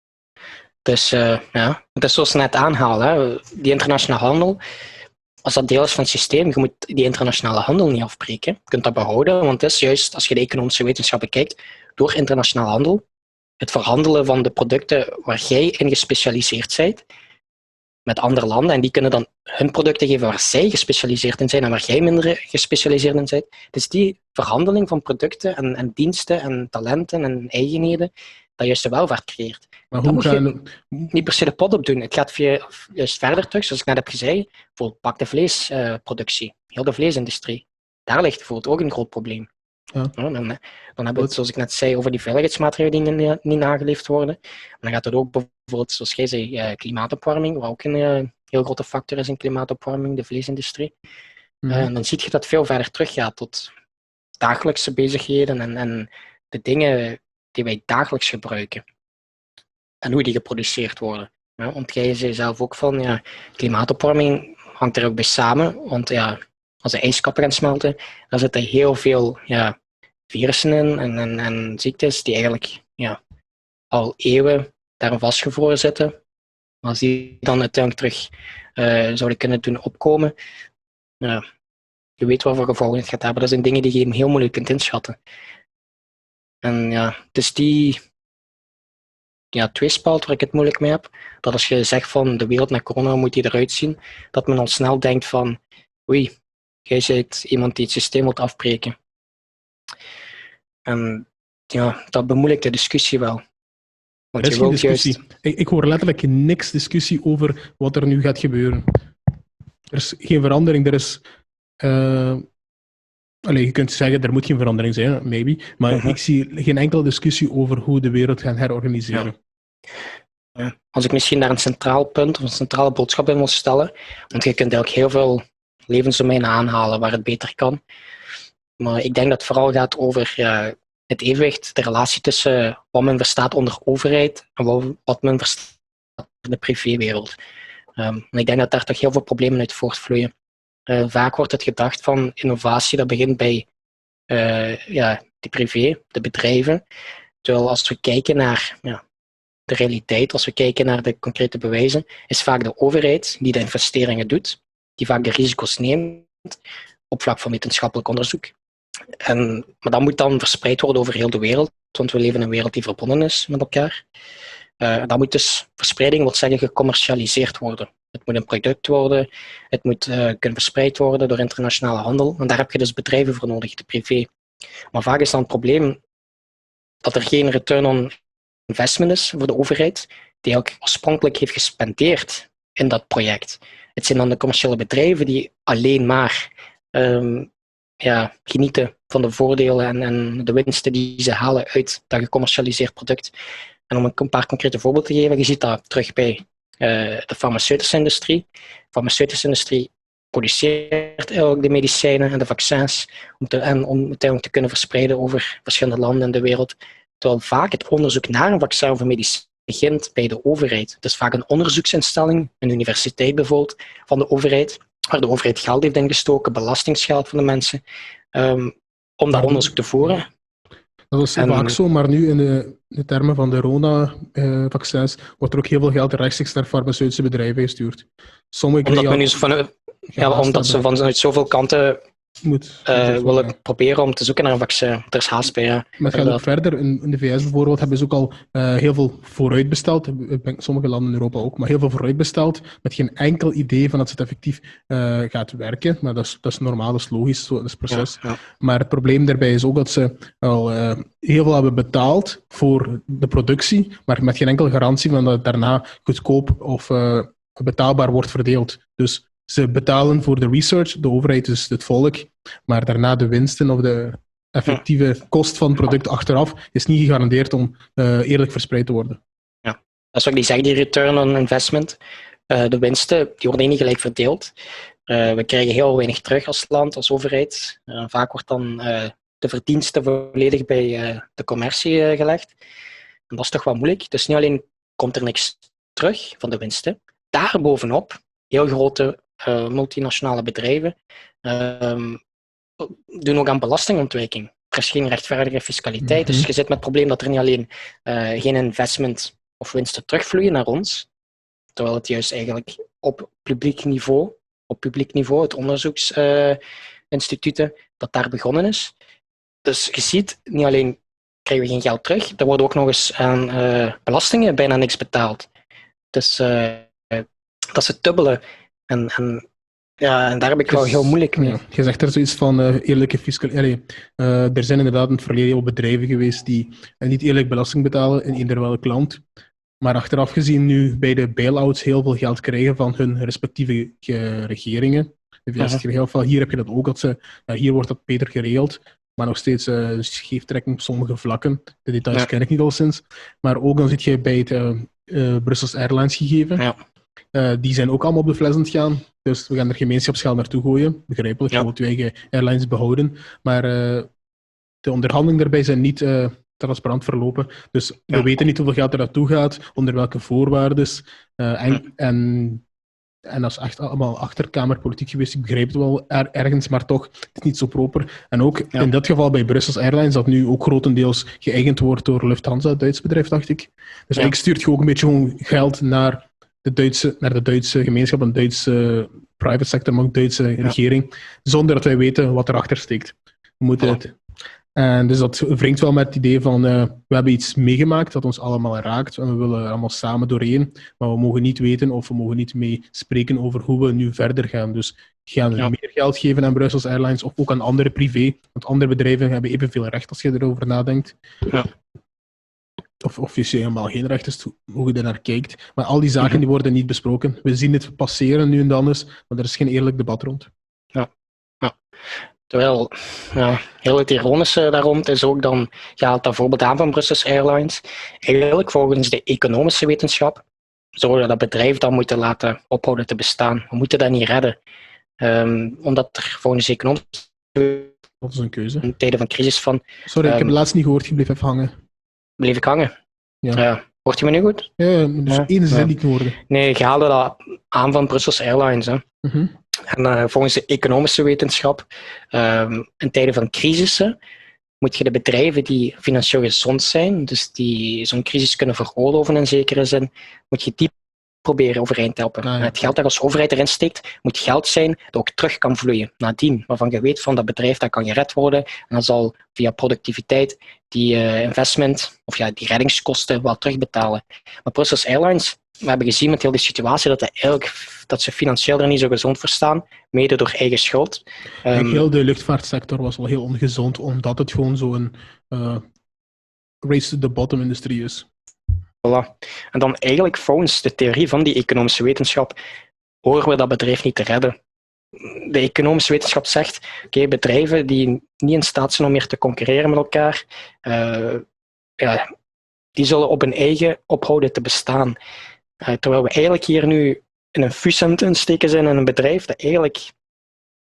Dus uh, ja, het is zoals ze net aanhalen. Hè. Die internationale handel, als dat deel is van het systeem, je moet die internationale handel niet afbreken. Je kunt dat behouden, want het is juist, als je de economische wetenschap bekijkt, door internationale handel, het verhandelen van de producten waar jij in gespecialiseerd bent, met andere landen, en die kunnen dan hun producten geven waar zij gespecialiseerd in zijn en waar jij minder gespecialiseerd in bent. Dus die verhandeling van producten en, en diensten en talenten en eigenheden, dat juist de welvaart creëert. Maar hoe kan je niet per se de pot op doen. Het gaat via, juist verder terug, zoals ik net heb gezegd, bijvoorbeeld pak de vleesproductie, uh, heel de vleesindustrie. Daar ligt bijvoorbeeld ook een groot probleem. Ja. Ja, dan, dan hebben we het, zoals ik net zei, over die veiligheidsmaatregelen die niet, niet nageleefd worden. En dan gaat het ook bijvoorbeeld, zoals jij zei, uh, klimaatopwarming, wat ook een uh, heel grote factor is in klimaatopwarming, de vleesindustrie. Mm-hmm. Uh, en dan zie je dat het veel verder teruggaat tot dagelijkse bezigheden en, en de dingen die wij dagelijks gebruiken. En hoe die geproduceerd worden. Ja, want jij zei zelf ook van, ja, klimaatopwarming hangt er ook bij samen. Want ja, als de ijskappen gaan smelten, dan zitten heel veel ja, virussen in en, en, en ziektes die eigenlijk ja, al eeuwen daar vastgevroren zitten. Maar als die dan uiteindelijk terug uh, zouden kunnen doen opkomen, ja, je weet wat voor gevolgen het gaat hebben. Dat zijn dingen die je heel moeilijk kunt inschatten. En ja, dus die ja, tweespalt waar ik het moeilijk mee heb, dat als je zegt van de wereld met corona moet die eruit zien, dat men al snel denkt van oei, jij bent iemand die het systeem wilt afbreken. En ja, dat bemoeilijkt de discussie wel. Want er is je wilt geen discussie. Juist... Ik, ik hoor letterlijk niks discussie over wat er nu gaat gebeuren. Er is geen verandering, er is... Uh... Allee, je kunt zeggen, er moet geen verandering zijn, maybe. Maar uh-huh. ik zie geen enkele discussie over hoe de wereld gaan herorganiseren. Ja. Ja. Als ik misschien daar een centraal punt of een centrale boodschap in wil stellen, want je kunt ook heel veel levensdomeinen aanhalen waar het beter kan. Maar ik denk dat het vooral gaat over uh, het evenwicht, de relatie tussen wat men verstaat onder overheid en wat, wat men verstaat onder de privéwereld. Um, en ik denk dat daar toch heel veel problemen uit voortvloeien. Uh, vaak wordt het gedacht van innovatie, dat begint bij uh, ja, de privé, de bedrijven. Terwijl als we kijken naar ja, de realiteit, als we kijken naar de concrete bewijzen, is vaak de overheid die de investeringen doet, die vaak de risico's neemt op vlak van wetenschappelijk onderzoek. En, maar dat moet dan verspreid worden over heel de wereld, want we leven in een wereld die verbonden is met elkaar. Uh, dat moet dus, verspreiding wil zeggen gecommercialiseerd worden. Het moet een product worden, het moet uh, kunnen verspreid worden door internationale handel. En daar heb je dus bedrijven voor nodig, de privé. Maar vaak is dan het probleem dat er geen return on investment is voor de overheid, die ook oorspronkelijk heeft gespendeerd in dat project. Het zijn dan de commerciële bedrijven die alleen maar um, ja, genieten van de voordelen en, en de winsten die ze halen uit dat gecommercialiseerd product. En om een paar concrete voorbeelden te geven, je ziet dat terug bij uh, de farmaceutische industrie. De farmaceutische industrie produceert ook de medicijnen en de vaccins om, te, en om uiteindelijk te kunnen verspreiden over verschillende landen in de wereld. Terwijl vaak het onderzoek naar een vaccin of een medicijn begint bij de overheid. Het is vaak een onderzoeksinstelling, een universiteit bijvoorbeeld, van de overheid, waar de overheid geld heeft ingestoken, belastingsgeld van de mensen, um, om dat onderzoek te voeren. Dat is en, vaak zo, maar nu in de, de termen van de corona-vaccins uh, wordt er ook heel veel geld rechtstreeks naar farmaceutische bedrijven gestuurd. Sommige omdat men nu van, ja, omdat ze vanuit zoveel kanten moet, uh, willen ja. proberen om te zoeken naar een vaccin. Er is haast bij. Ja. Maar het gaat ook verder. In, in de V S bijvoorbeeld hebben ze ook al uh, heel veel vooruitbesteld. Sommige landen in Europa ook, maar heel veel vooruitbesteld. Met geen enkel idee van dat het effectief uh, gaat werken. Maar dat is, dat is normaal, dat is logisch, dat is het proces. Ja, ja. Maar het probleem daarbij is ook dat ze al uh, heel veel hebben betaald voor de productie, maar met geen enkele garantie van dat het daarna goedkoop of uh, betaalbaar wordt verdeeld. Dus ze betalen voor de research, de overheid is het volk, maar daarna de winsten of de effectieve kost van het product achteraf is niet gegarandeerd om uh, eerlijk verspreid te worden. Ja, dat is wat ik zeg, die return on investment. Uh, de winsten die worden niet gelijk verdeeld. Uh, we krijgen heel weinig terug als land, als overheid. Uh, vaak wordt dan uh, de verdienste volledig bij uh, de commercie uh, gelegd. En dat is toch wel moeilijk. Dus niet alleen komt er niks terug van de winsten, daarbovenop heel grote Uh, multinationale bedrijven uh, doen ook aan belastingontwijking. Er is geen rechtvaardige fiscaliteit, mm-hmm. dus je zit met het probleem dat er niet alleen uh, geen investment of winsten terugvloeien naar ons, terwijl het juist eigenlijk op publiek niveau, op publiek niveau, het onderzoeksinstituten, uh, dat daar begonnen is. Dus je ziet, niet alleen krijgen we geen geld terug, er wordt ook nog eens aan uh, belastingen bijna niks betaald. Dus uh, dat is het dubbele. En, en, ja, en daar heb ik dus, wel heel moeilijk mee. Ja, je zegt er zoiets van uh, eerlijke fiscaliteit. Uh, er zijn inderdaad in het verleden heel bedrijven geweest die uh, niet eerlijk belasting betalen in eender welk land. Maar achteraf gezien nu bij de bail-outs heel veel geld krijgen van hun respectieve uh, regeringen. De V S uh-huh. heel veel, hier heb je dat ook, dat ze, uh, hier wordt dat beter geregeld. Maar nog steeds uh, scheeftrekking op sommige vlakken. De details ja. ken ik niet al sinds. Maar ook dan zit je bij het uh, uh, Brussels Airlines gegeven. Ja. Uh, die zijn ook allemaal op de fles aan het gaan. Dus we gaan er gemeenschapsgeld naartoe gooien. Begrijpelijk, je ja. wilt je eigen airlines behouden. Maar uh, de onderhandelingen daarbij zijn niet uh, transparant verlopen. Dus we ja. weten niet hoeveel geld er naartoe gaat, onder welke voorwaarden. Uh, en, ja. en, en dat is echt allemaal achterkamerpolitiek geweest. Ik begrijp het wel er, ergens, maar toch, het is niet zo proper. En ook ja. in dit geval bij Brussels Airlines, dat nu ook grotendeels geëigend wordt door Lufthansa, het Duits bedrijf, dacht ik. Dus ja. eigenlijk stuurt je ook een beetje gewoon geld naar de Duitse, naar de Duitse gemeenschap, een Duitse private sector, maar ook de Duitse ja. regering, zonder dat wij weten wat erachter steekt. We moeten oh. het. En dus dat wringt wel met het idee van, uh, we hebben iets meegemaakt dat ons allemaal raakt, en we willen allemaal samen doorheen, maar we mogen niet weten of we mogen niet mee spreken over hoe we nu verder gaan. Dus gaan we ja. meer geld geven aan Brussels Airlines of ook aan andere privé, want andere bedrijven hebben evenveel recht als je erover nadenkt. Ja. Of officieel helemaal geen recht is, hoe je er naar kijkt. Maar al die zaken die worden niet besproken. We zien het passeren nu en dan eens, maar er is geen eerlijk debat rond. Ja, ja. Terwijl, ja, heel het ironische daar rond is ook dan, je haalt dat voorbeeld aan van Brussels Airlines. Eigenlijk volgens de economische wetenschap zouden we dat bedrijf dan moeten laten ophouden te bestaan. We moeten dat niet redden. Um, omdat er volgens de economische dat is een keuze. In tijden van crisis van... Sorry, um, ik heb het laatst niet gehoord, je bleef even hangen. Bleef ik hangen? Ja. Uh, hoort je me nu goed? Ja, dus ja. één zin ja. niet hoorde. Nee, je haalde dat aan van Brussels Airlines. Hè. Uh-huh. En uh, volgens de economische wetenschap, um, in tijden van crisissen, moet je de bedrijven die financieel gezond zijn, dus die zo'n crisis kunnen veroorloven in zekere zin, moet je die proberen overeind te helpen. Ah, ja. Het geld dat als overheid erin steekt, moet geld zijn dat ook terug kan vloeien nadien, waarvan je weet van dat bedrijf dat kan gered worden en dat zal via productiviteit die uh, investment of ja, die reddingskosten wel terugbetalen. Maar Brussels Airlines, we hebben gezien met heel die situatie dat, eigenlijk, dat ze financieel er niet zo gezond voor staan, mede door eigen schuld. Um, heel de luchtvaartsector was wel heel ongezond, omdat het gewoon zo'n uh, race to the bottom industrie is. Voilà. En dan eigenlijk volgens de theorie van die economische wetenschap horen we dat bedrijf niet te redden. De economische wetenschap zegt, oké, okay, bedrijven die niet in staat zijn om meer te concurreren met elkaar, uh, ja, die zullen op hun eigen ophouden te bestaan. Uh, terwijl we eigenlijk hier nu in een fus aan het insteken zijn in een bedrijf dat eigenlijk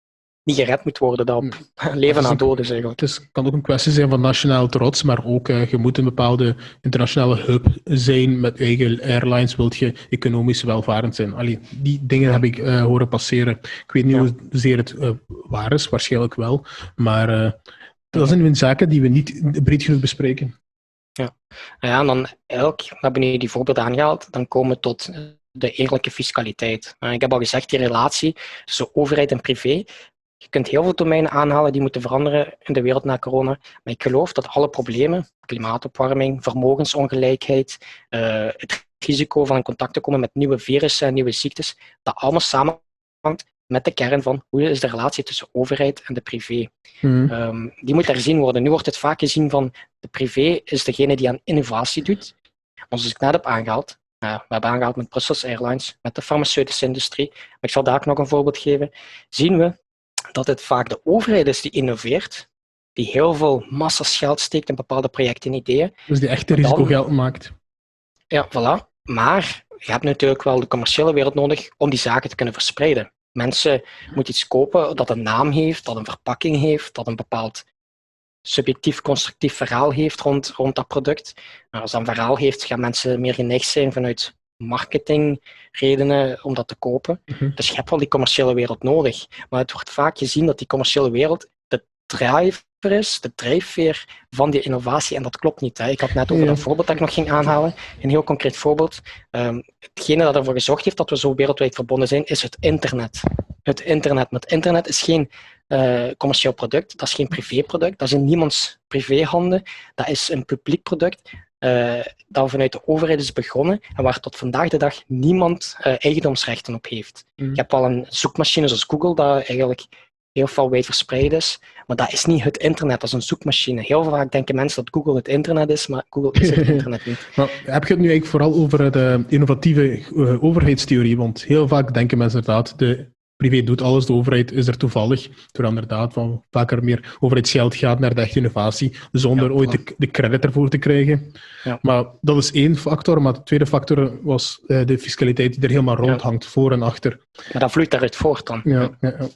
niet gered moet worden, dat op leven na dood is eigenlijk. Het kan ook een kwestie zijn van nationale trots, maar ook uh, je moet een bepaalde internationale hub zijn met eigen airlines, wilt je economisch welvarend zijn. Allee, die dingen heb ik uh, horen passeren. Ik weet niet ja. hoezeer het uh, waar is, waarschijnlijk wel, maar uh, dat zijn zaken die we niet breed genoeg bespreken. Ja, ja en dan eigenlijk, we hebben nu die voorbeelden aangehaald, dan komen we tot de eerlijke fiscaliteit. Ik heb al gezegd, die relatie tussen overheid en privé. Je kunt heel veel domeinen aanhalen die moeten veranderen in de wereld na corona. Maar ik geloof dat alle problemen, klimaatopwarming, vermogensongelijkheid, uh, het risico van in contact te komen met nieuwe virussen en nieuwe ziektes, dat allemaal samenhangt met de kern van hoe is de relatie tussen overheid en de privé. Mm. Um, die moet herzien worden. Nu wordt het vaak gezien van de privé is degene die aan innovatie doet. Maar zoals ik net heb aangehaald, Uh, we hebben aangehaald met Brussels Airlines, met de farmaceutische industrie, maar ik zal daar ook nog een voorbeeld geven, zien we dat het vaak de overheid is die innoveert, die heel veel massa's geld steekt in bepaalde projecten en ideeën. Dus die echte risicogeld maakt. Ja, voilà. Maar je hebt natuurlijk wel de commerciële wereld nodig om die zaken te kunnen verspreiden. Mensen moeten iets kopen dat een naam heeft, dat een verpakking heeft, dat een bepaald subjectief, constructief verhaal heeft rond, rond dat product. Maar als dat een verhaal heeft, gaan mensen meer geneigd zijn vanuit marketingredenen om dat te kopen. Mm-hmm. Dus je hebt wel die commerciële wereld nodig. Maar het wordt vaak gezien dat die commerciële wereld de driver is, de drijfveer van die innovatie. En dat klopt niet. Hè. Ik had net over ja. dat voorbeeld dat ik nog ging aanhalen. Een heel concreet voorbeeld. Um, hetgene dat ervoor gezorgd heeft dat we zo wereldwijd verbonden zijn, is het internet. Het internet. Maar het internet is geen uh, commercieel product, dat is geen privéproduct, dat is in niemands privéhanden, dat is een publiek product uh, dat vanuit de overheid is begonnen en waar tot vandaag de dag niemand uh, eigendomsrechten op heeft. Mm. Je hebt al een zoekmachine zoals Google, dat eigenlijk heel veel wijd verspreid is, maar dat is niet het internet, dat is een zoekmachine. Heel vaak denken mensen dat Google het internet is, maar Google is het internet niet. Maar heb je het nu eigenlijk vooral over de innovatieve uh, overheidstheorie? Want heel vaak denken mensen inderdaad, de privé doet alles, de overheid is er toevallig, terwijl inderdaad van vaker meer overheidsgeld gaat naar de echte innovatie, zonder ja, ooit de, de credit ervoor te krijgen. Ja. Maar dat is één factor, maar de tweede factor was uh, de fiscaliteit die er helemaal rond hangt, ja. voor en achter. Maar dat vloeit daaruit voort dan. Ja, ja, ja.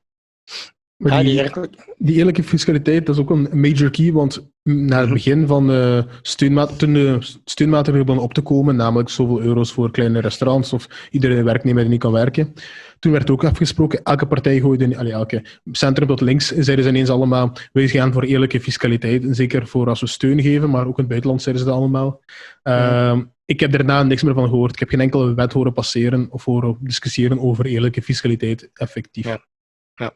Maar die, ja, die, die eerlijke fiscaliteit, dat is ook een major key, want na het begin van de steunmaat, toen de steunmaatregelen begonnen op te komen, namelijk zoveel euro's voor kleine restaurants of iedere werknemer die niet kan werken, toen werd ook afgesproken, elke partij gooide, allee, elke centrum tot links, zeiden ze ineens allemaal, wij gaan voor eerlijke fiscaliteit, en zeker voor als we steun geven, maar ook in het buitenland zeiden ze dat allemaal. Ja. Uh, ik heb daarna niks meer van gehoord. Ik heb geen enkele wet horen passeren of horen discussiëren over eerlijke fiscaliteit effectief. Ja. Ja.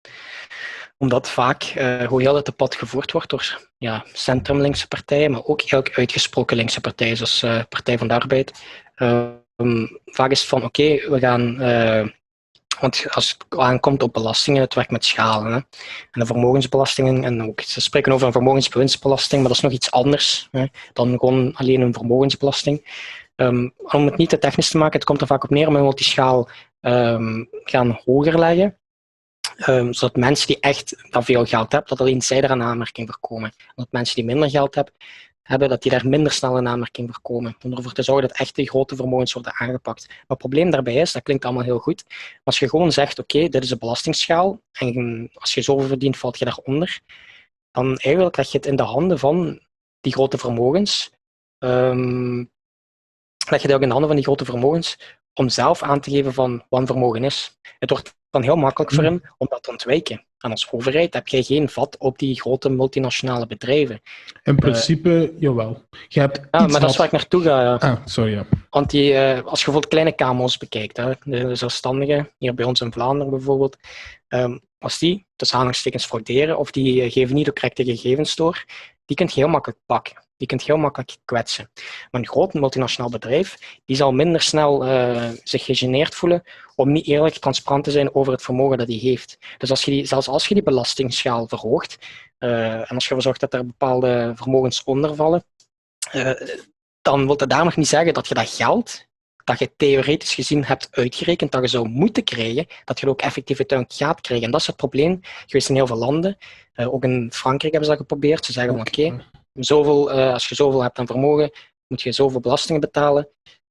Omdat vaak uh, gewoon heel het debat gevoerd wordt door ja, centrumlinkse partijen, maar ook heel uitgesproken linkse partijen, zoals uh, Partij van de Arbeid. Uh, um, vaak is het van, oké, okay, we gaan... Uh, want als het aankomt op belastingen, het werkt met schalen. Hè. En de vermogensbelastingen, en ook, ze spreken over een vermogenswinstbelasting, maar dat is nog iets anders hè, dan gewoon alleen een vermogensbelasting. Um, om het niet te technisch te maken, het komt er vaak op neer om we die schaal um, gaan hoger leggen. Um, zodat mensen die echt dat veel geld hebben, dat alleen zij daar aan aanmerking voor komen. En dat mensen die minder geld hebben, hebben, dat die daar minder snel in aanmerking voor komen. Om ervoor te zorgen dat echt de grote vermogens worden aangepakt. Maar het probleem daarbij is, dat klinkt allemaal heel goed, maar als je gewoon zegt, oké, okay, dit is een belastingsschaal, en als je zoveel verdient, valt je daaronder, dan eigenlijk leg je het in de handen van die grote vermogens, um, leg je het ook in de handen van die grote vermogens, om zelf aan te geven van wat een vermogen is. Het wordt dan heel makkelijk voor hem om dat te ontwijken. En als overheid heb jij geen vat op die grote multinationale bedrijven. In principe, uh, jawel. Je hebt ja, maar dat wat... is waar ik naartoe ga. Ja. Ah, sorry, ja. Want die, uh, als je bijvoorbeeld kleine K M O's bekijkt, hè, de zelfstandigen, hier bij ons in Vlaanderen bijvoorbeeld, um, als die tussen aanhalingstekens frauderen of die uh, geven niet de correcte gegevens door, die kun je heel makkelijk pakken. Die kunt heel makkelijk kwetsen. Maar een groot multinationaal bedrijf die zal minder snel uh, zich gegeneerd voelen om niet eerlijk transparant te zijn over het vermogen dat hij heeft. Dus als je die, zelfs als je die belastingsschaal verhoogt uh, en als je ervoor zorgt dat er bepaalde vermogens onder vallen, uh, dan wil dat daar nog niet zeggen dat je dat geld dat je theoretisch gezien hebt uitgerekend dat je zou moeten krijgen, dat je het ook effectief uiteindelijk gaat krijgen. En dat is het probleem geweest in heel veel landen. Uh, ook in Frankrijk hebben ze dat geprobeerd. Ze zeggen van oké, okay, Zoveel, uh, als je zoveel hebt aan vermogen, moet je zoveel belastingen betalen.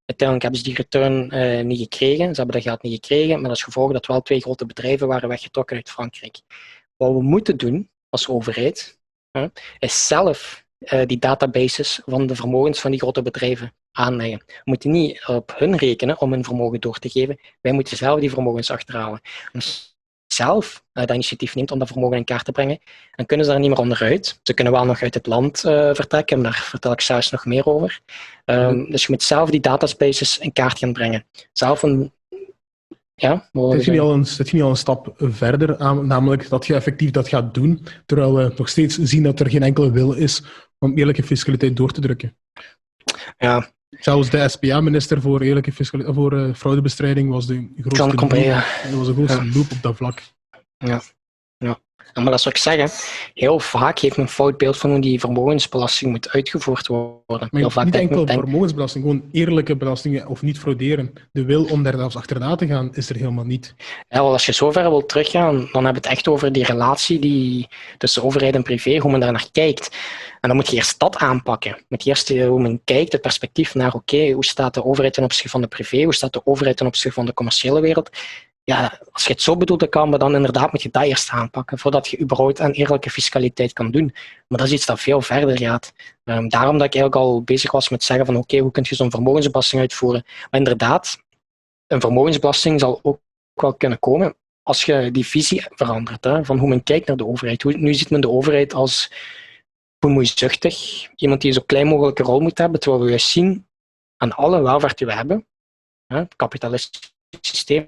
Uiteindelijk hebben ze die return uh, niet gekregen. Ze hebben dat geld niet gekregen, met als gevolg dat wel twee grote bedrijven waren weggetrokken uit Frankrijk. Wat we moeten doen als overheid, uh, is zelf uh, die databases van de vermogens van die grote bedrijven aanleggen. We moeten niet op hun rekenen om hun vermogen door te geven. Wij moeten zelf die vermogens achterhalen. Als zelf uh, dat initiatief neemt om dat vermogen in kaart te brengen, dan kunnen ze daar niet meer onderuit. Ze kunnen wel nog uit het land uh, vertrekken, maar daar vertel ik zelfs nog meer over. Um, mm. Dus je moet zelf die databases in kaart gaan brengen. Zelf een... Ja, zit je niet al een, zit je niet al een stap verder, aan, namelijk dat je effectief dat gaat doen, terwijl we nog steeds zien dat er geen enkele wil is om eerlijke fiscaliteit door te drukken. Ja. Zelfs de S P A-minister voor, eerlijke fiscaliteit, voor uh, fraudebestrijding was de grootste loop, ja. was de grootste ja. loop op dat vlak. Ja. Ja. Maar dat zou ik zeggen, heel vaak heeft men een fout beeld van hoe die vermogensbelasting moet uitgevoerd worden. Maar heel vaak niet enkel denk... vermogensbelasting, gewoon eerlijke belastingen of niet frauderen. De wil om daar zelfs achterna te gaan is er helemaal niet. Ja, wel, als je zo ver wilt teruggaan, dan hebben we het echt over die relatie die tussen overheid en privé, hoe men daar naar kijkt. En dan moet je eerst dat aanpakken. Je moet eerst hoe men kijkt, het perspectief naar, oké, okay, hoe staat de overheid ten opzichte van de privé, hoe staat de overheid ten opzichte van de commerciële wereld. Ja, als je het zo bedoelt, kan, maar dan inderdaad moet je dat eerst aanpakken, voordat je überhaupt aan eerlijke fiscaliteit kan doen. Maar dat is iets dat veel verder gaat. Um, daarom dat ik eigenlijk al bezig was met zeggen van, oké, okay, hoe kun je zo'n vermogensbelasting uitvoeren? Maar inderdaad, een vermogensbelasting zal ook wel kunnen komen als je die visie verandert, hè, van hoe men kijkt naar de overheid. Hoe, nu ziet men de overheid als bemoeizuchtig, iemand die een zo klein mogelijke rol moet hebben, terwijl we juist zien aan alle welvaart die we hebben, hè, kapitalistisch systeem,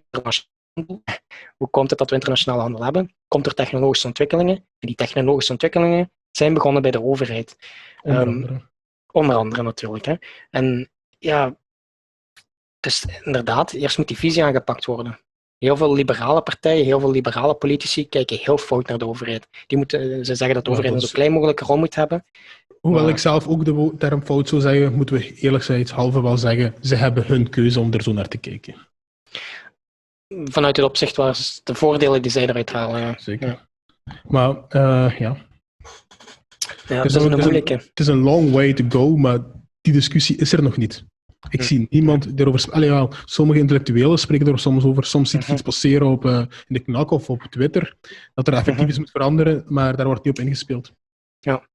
hoe komt het dat we internationale handel hebben? Komt er technologische ontwikkelingen? En die technologische ontwikkelingen zijn begonnen bij de overheid. Onder andere, um, onder andere natuurlijk. Hè. En ja, dus inderdaad, eerst moet die visie aangepakt worden. Heel veel liberale partijen, heel veel liberale politici kijken heel fout naar de overheid. Die moeten, ze zeggen dat de overheid ja, dat is... een zo klein mogelijke rol moet hebben. Hoewel maar... ik zelf ook de term fout zou zeggen, moeten we eerlijk zijn, halve wel zeggen, ze hebben hun keuze om er zo naar te kijken. Vanuit het opzicht waar de voordelen die zij eruit halen. Ja. Zeker. Ja. Maar uh, ja. ja het, is een, een moeilijke. Het is een long way to go, maar die discussie is er nog niet. Ik hm. zie niemand erover spreken. Ja, sommige intellectuelen spreken er soms over. Soms zie ik iets passeren op, uh, in de knak of op Twitter, dat er effectief iets moet veranderen, maar daar wordt niet op ingespeeld. Ja.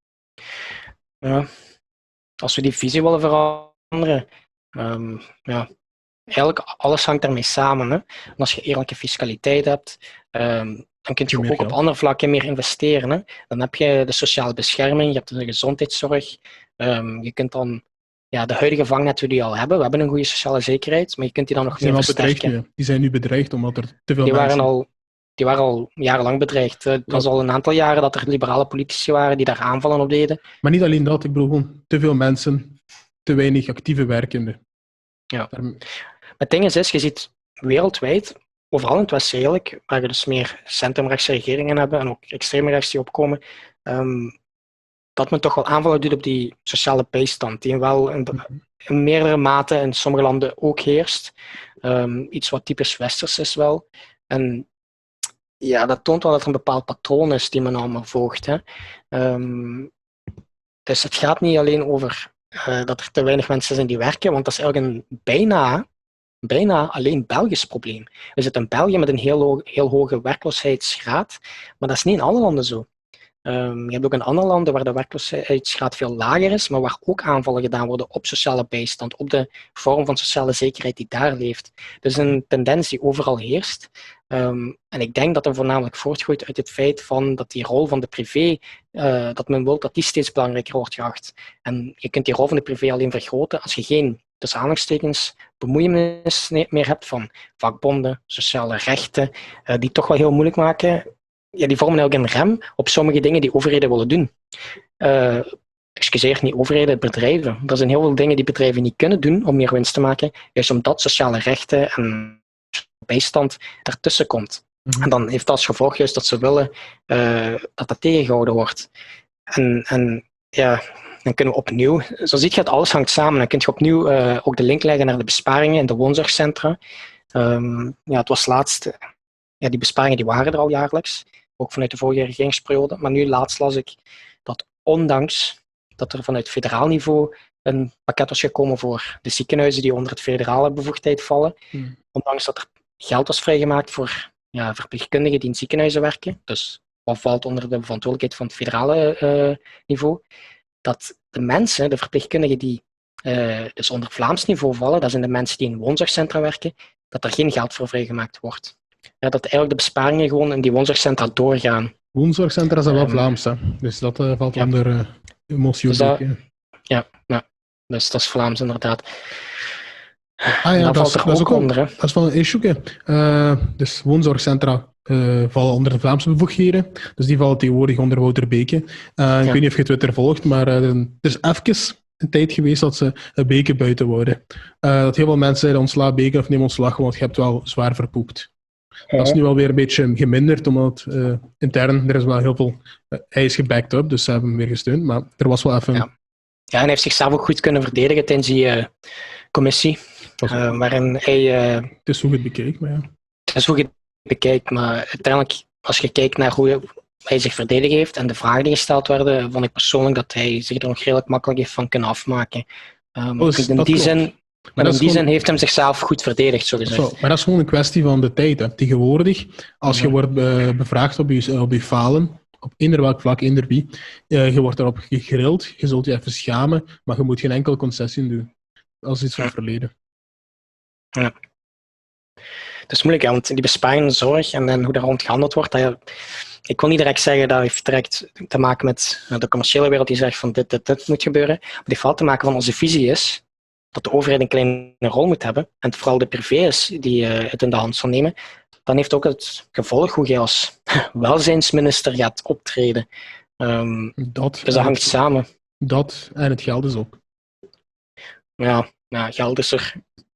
ja. Als we die visie willen veranderen, um, ja. Eigenlijk, alles hangt daarmee samen. Hè? En als je eerlijke fiscaliteit hebt, um, dan kun je ook geld. Op andere vlakken meer investeren. Hè? Dan heb je de sociale bescherming, je hebt de gezondheidszorg. Um, je kunt dan ja, de huidige vangnetten die we al hebben. We hebben een goede sociale zekerheid, maar je kunt die dan nog die meer versterken. Nu. Die zijn nu bedreigd omdat er te veel die mensen... Waren al, die waren al jarenlang bedreigd. Het was al een aantal jaren dat er liberale politici waren die daar aanvallen op deden. Maar niet alleen dat, ik bedoel gewoon te veel mensen, te weinig actieve werkenden. Ja. Daar... Het ding is, is, je ziet wereldwijd, overal in het Westen eigenlijk, waar je dus meer centrumrechtse regeringen hebben en ook extreme rechts die opkomen, um, dat men toch wel aanvallen doet op die sociale bijstand, die wel in, in meerdere mate in sommige landen ook heerst. Um, iets wat typisch Westers is wel. En ja, dat toont wel dat er een bepaald patroon is die men allemaal volgt. Hè. Um, dus het gaat niet alleen over uh, dat er te weinig mensen zijn die werken, want dat is eigenlijk een bijna... bijna alleen Belgisch probleem. We zitten in België met een heel, hoog, heel hoge werkloosheidsgraad, maar dat is niet in alle landen zo. Um, je hebt ook in andere landen waar de werkloosheidsgraad veel lager is, maar waar ook aanvallen gedaan worden op sociale bijstand, op de vorm van sociale zekerheid die daar leeft. Dus een tendens die overal heerst. Um, en ik denk dat er voornamelijk voortgroeit uit het feit van dat die rol van de privé, uh, dat men wil dat die steeds belangrijker wordt geacht. En je kunt die rol van de privé alleen vergroten als je geen, tussen aanhalingstekens, bemoeienis meer hebt van vakbonden, sociale rechten, uh, die toch wel heel moeilijk maken. Ja, die vormen ook een rem op sommige dingen die overheden willen doen. Uh, excuseer, niet overheden, bedrijven. Er zijn heel veel dingen die bedrijven niet kunnen doen om meer winst te maken, juist omdat sociale rechten en bijstand daartussen komt. Mm-hmm. En dan heeft dat als gevolg juist dat ze willen uh, dat dat tegengehouden wordt. En, en ja, dan kunnen we opnieuw, zo zie je het, alles hangt samen. Dan kun je opnieuw uh, ook de link leggen naar de besparingen in de woonzorgcentra. Um, ja, het was laatst, ja, die besparingen die waren er al jaarlijks, ook vanuit de vorige regeringsperiode. Maar nu laatst las ik dat ondanks dat er vanuit federaal niveau een pakket was gekomen voor de ziekenhuizen die onder het federale bevoegdheid vallen. Hmm. Ondanks dat er geld was vrijgemaakt voor ja, verpleegkundigen die in ziekenhuizen werken. Dus wat valt onder de verantwoordelijkheid van het federale uh, niveau. Dat de mensen, de verpleegkundigen die uh, dus onder Vlaams niveau vallen, dat zijn de mensen die in woonzorgcentra werken, dat er geen geld voor vrijgemaakt wordt. Ja, dat eigenlijk de besparingen gewoon in die woonzorgcentra doorgaan. Woonzorgcentra zijn wel um, Vlaams, hè? Dus dat uh, valt ja. onder uh, emotie. Dus dat, ja, ja, dus dat is Vlaams inderdaad. Ah ja, dat, dat valt er dat ook, ook onder. Hè? Dat is wel een issue. Uh, dus woonzorgcentra uh, vallen onder de Vlaamse bevoegdheden. Dus die vallen tegenwoordig onder Wouter Beke. Uh, ja. Ik weet niet of je Twitter volgt, maar uh, er is even een tijd geweest dat ze een Beke buiten worden. Uh, dat heel veel mensen zeiden ontsla Beke of neem ontslag, want je hebt wel zwaar verpoekt. Ja. Dat is nu wel weer een beetje geminderd, omdat uh, intern er is wel heel veel... Uh, hij is gebacked up, dus ze hebben hem weer gesteund, maar er was wel even... Ja, ja en hij heeft zichzelf ook goed kunnen verdedigen tijdens die uh, commissie, uh, waarin hij... Uh, het is hoe je het bekijkt, maar ja. Het is hoe je het bekijkt, maar uiteindelijk, als je kijkt naar hoe hij zich verdedigd heeft en de vragen die gesteld werden, vond ik persoonlijk dat hij zich er nog redelijk makkelijk heeft van kunnen afmaken. Um, oh, dus in die zin... Maar in die gewoon... zin heeft hem zichzelf goed verdedigd, zo gezegd. Zo, maar dat is gewoon een kwestie van de tijd. Hè. Tegenwoordig, als ja. je wordt be- bevraagd op je, op je falen, op eender welk vlak, eender wie, uh, je wordt erop gegrild, je zult je even schamen, maar je moet geen enkel concessie doen. Dat is iets van het verleden. Ja. Het is moeilijk, hè, want die besparing, zorg en, en hoe daar rond gehandeld wordt, dat je, ik wil niet direct zeggen dat heeft direct te maken met de commerciële wereld die zegt van dit, dit, dit moet gebeuren, maar die heeft vooral te maken van onze visie is dat de overheid een kleine rol moet hebben, en het vooral de privé is die uh, het in de hand zal nemen, dan heeft ook het gevolg hoe je als welzijnsminister gaat optreden. Um, dat dus dat hangt het, samen. Dat en het geld is op. Ja, nou, geld is er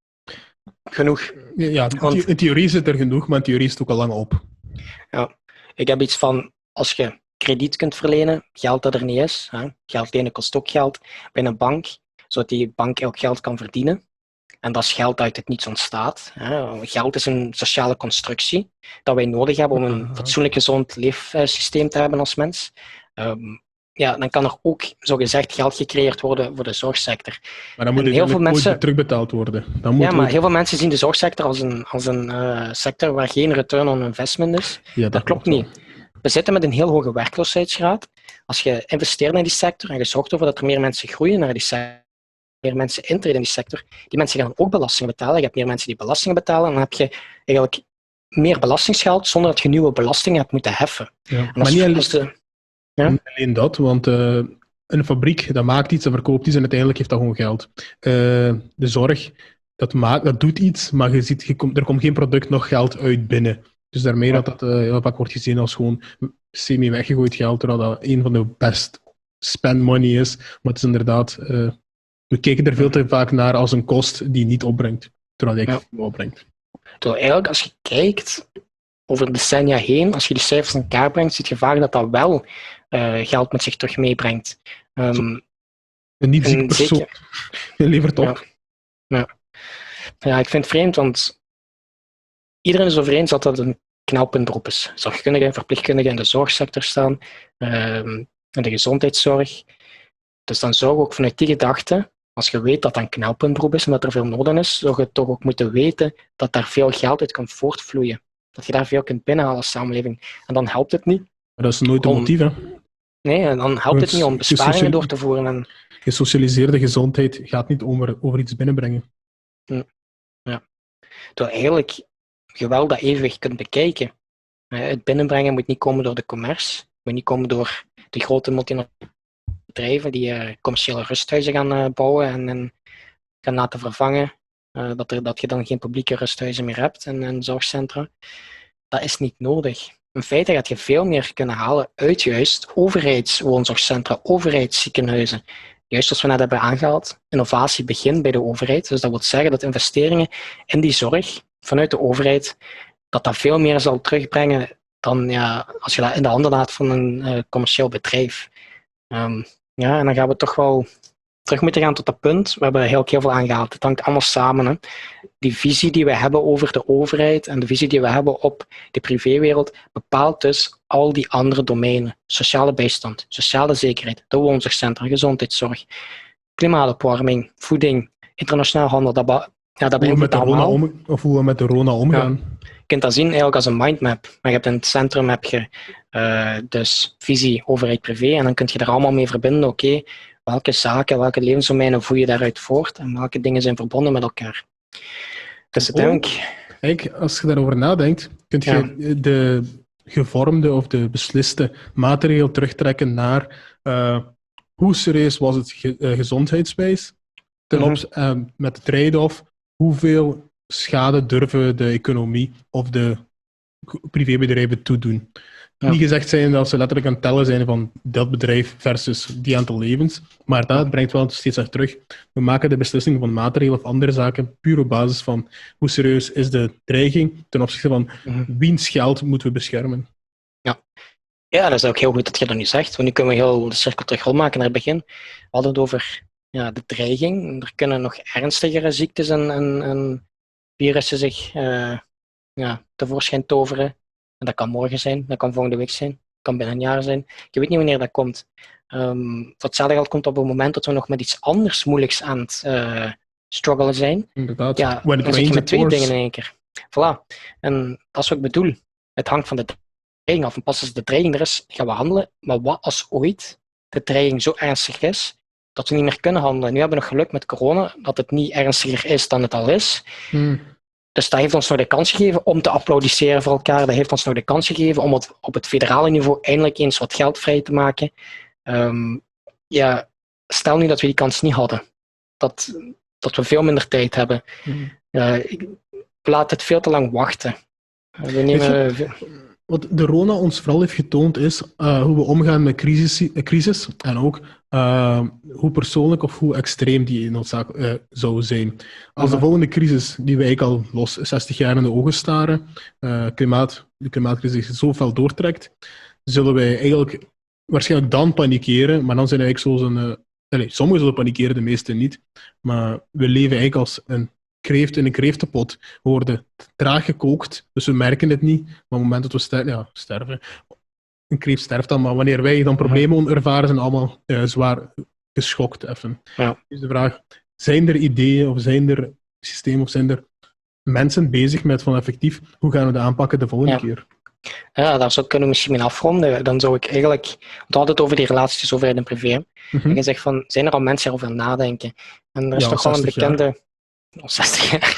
genoeg. Ja, Want, in theorie zit er genoeg, maar in theorie is het ook al lang op. Ja, ik heb iets van, als je krediet kunt verlenen, geld dat er niet is, hè, geld lenen kost ook geld, bij een bank, zodat die bank ook geld kan verdienen. En dat is geld dat uit het niets ontstaat. Geld is een sociale constructie dat wij nodig hebben om een fatsoenlijk gezond leefsysteem te hebben als mens. Um, ja, dan kan er ook, zogezegd, geld gecreëerd worden voor de zorgsector. Maar dan moet het heel veel mensen terugbetaald worden. Dan moet ja, maar ook... heel veel mensen zien de zorgsector als een, als een uh, sector waar geen return on investment is. Ja, dat, dat klopt niet. We zitten met een heel hoge werkloosheidsgraad. Als je investeert in die sector en je zorgt ervoor dat er meer mensen groeien naar die sector, meer mensen intreden in die sector, die mensen gaan ook belastingen betalen. Je hebt meer mensen die belastingen betalen en dan heb je eigenlijk meer belastingsgeld zonder dat je nieuwe belastingen hebt moeten heffen. Ja, maar niet alleen, de, ja? niet alleen dat, want uh, een fabriek dat maakt iets, dat verkoopt iets en uiteindelijk heeft dat gewoon geld. Uh, de zorg, dat, maakt, dat doet iets, maar je ziet, je kom, er komt geen product nog geld uit binnen. Dus daarmee ja. dat dat uh, heel vaak wordt gezien als gewoon semi-weggegooid geld, terwijl dat een van de best spend money is. Maar het is inderdaad... Uh, We kijken er veel te vaak naar als een kost die niet opbrengt, terwijl die ja. opbrengt. Terwijl eigenlijk, als je kijkt over decennia heen, als je die cijfers in elkaar brengt, zie je vaak dat dat wel uh, geld met zich terug meebrengt. Um, een niet zieke persoon. Je levert op. Ja. Ja. ja, ik vind het vreemd, want iedereen is over eens dat dat een knelpuntberoep is. Zorgkundigen, verpleegkundigen in de zorgsector staan, um, in de gezondheidszorg. Dus dan zou je ook vanuit die gedachte, als je weet dat dat een knelpuntberoep is en dat er veel nodig is, zou je toch ook moeten weten dat daar veel geld uit kan voortvloeien. Dat je daar veel kunt binnenhalen als samenleving. En dan helpt het niet. Maar dat is nooit het motief, hè? Nee, en dan helpt het niet om besparingen door te voeren. En... Gesocialiseerde gezondheid gaat niet over, over iets binnenbrengen. Ja. Terwijl eigenlijk je wel dat evenwicht kunt bekijken. Het binnenbrengen moet niet komen door de commerce, het moet niet komen door de grote multinationale bedrijven die uh, commerciële rusthuizen gaan uh, bouwen en, en gaan laten vervangen. Uh, dat, er, dat je dan geen publieke rusthuizen meer hebt en, en zorgcentra. Dat is niet nodig. In feite gaat je veel meer kunnen halen uit juist overheidswoonzorgcentra, overheidsziekenhuizen. Juist als we net hebben aangehaald, innovatie begint bij de overheid. Dus dat wil zeggen dat investeringen in die zorg vanuit de overheid, dat dat veel meer zal terugbrengen dan ja, als je dat in de handen laat van een uh, commercieel bedrijf. Um, ja, en dan gaan we toch wel terug moeten gaan tot dat punt. We hebben heel, heel veel aangehaald. Het hangt allemaal samen. Hè. Die visie die we hebben over de overheid en de visie die we hebben op de privéwereld bepaalt dus al die andere domeinen. Sociale bijstand, sociale zekerheid, de woonzorgcentra, gezondheidszorg. klimaatopwarming, voeding, internationaal handel, dat, ba- ja, dat Hoe we met beïnvloedt de Rona allemaal. om, of hoe we met de Rona omgaan. Je kunt dat zien eigenlijk als een mindmap. Maar je hebt in het centrum heb je uh, dus visie, overheid, privé. En dan kun je er allemaal mee verbinden. Oké, okay, welke zaken, welke levensdomeinen voer je daaruit voort? En welke dingen zijn verbonden met elkaar? Dus uiteindelijk... Kijk, als je daarover nadenkt, kun je ja. de gevormde of de besliste maatregel terugtrekken naar uh, hoe serieus was het ge- uh, gezondheidswijs ten mm-hmm. op, uh, met de trade-off, hoeveel schade durven de economie of de privébedrijven toedoen. Ja. Niet gezegd zijn dat ze letterlijk aan het tellen zijn van dat bedrijf versus die aantal levens, maar dat brengt wel steeds echt terug. We maken de beslissing van maatregelen of andere zaken puur op basis van hoe serieus is de dreiging ten opzichte van mm-hmm. wiens geld moeten we beschermen. Ja. Ja, dat is ook heel goed dat je dat nu zegt, want nu kunnen we heel de cirkel terug rondmaken naar het begin. We hadden het over ja, de dreiging. Er kunnen nog ernstigere ziektes en, en, en virussen zich uh, ja, tevoorschijn toveren. En dat kan morgen zijn, dat kan volgende week zijn, dat kan binnen een jaar zijn. Je weet niet wanneer dat komt. Um, voor hetzelfde geld komt op het moment dat we nog met iets anders moeilijks aan het uh, struggelen zijn. Inderdaad. Ja, dan zit je met twee dingen in één keer. Voilà. En dat is wat ik bedoel. Het hangt van de dreiging af. En pas als de dreiging er is, gaan we handelen. Maar wat als ooit de dreiging zo ernstig is, dat we niet meer kunnen handelen? Nu hebben we nog geluk met corona, dat het niet ernstiger is dan het al is. Hmm. Dus dat heeft ons nog de kans gegeven om te applaudisseren voor elkaar. Dat heeft ons nog de kans gegeven om het op het federale niveau eindelijk eens wat geld vrij te maken. Um, ja, stel nu dat we die kans niet hadden. Dat, dat we veel minder tijd hebben. Hmm. Uh, ik, we laten het veel te lang wachten. Uh, we nemen... Je, wat de Rona ons vooral heeft getoond is uh, hoe we omgaan met crisis, crisis en ook uh, hoe persoonlijk of hoe extreem die noodzaak uh, zou zijn. Als de volgende crisis, die wij al los zestig jaar in de ogen staren, uh, klimaat, de klimaatcrisis zo fel doortrekt, zullen wij eigenlijk waarschijnlijk dan panikeren, maar dan zijn we eigenlijk zoals een... Uh, allez, sommigen zullen panikeren, de meesten niet, maar we leven eigenlijk als een kreeft in een kreeftenpot. We worden traag gekookt, dus we merken het niet. Maar op het moment dat we ster- ja, sterven... Een kreeft sterft dan, maar wanneer wij dan problemen ervaren, zijn allemaal uh, zwaar geschokt. Even. Ja. Dus de vraag, zijn er ideeën of zijn er systemen of zijn er mensen bezig met van effectief, hoe gaan we dat aanpakken de volgende ja. keer? Ja, daar zou ik kunnen misschien mee afronden. Dan zou ik eigenlijk... We hadden het over die relaties tussen overheid en privé. Mm-hmm. En je zegt van, zijn er al mensen erover nadenken? En er is ja, toch wel een bekende... Jaar. Of zestig jaar.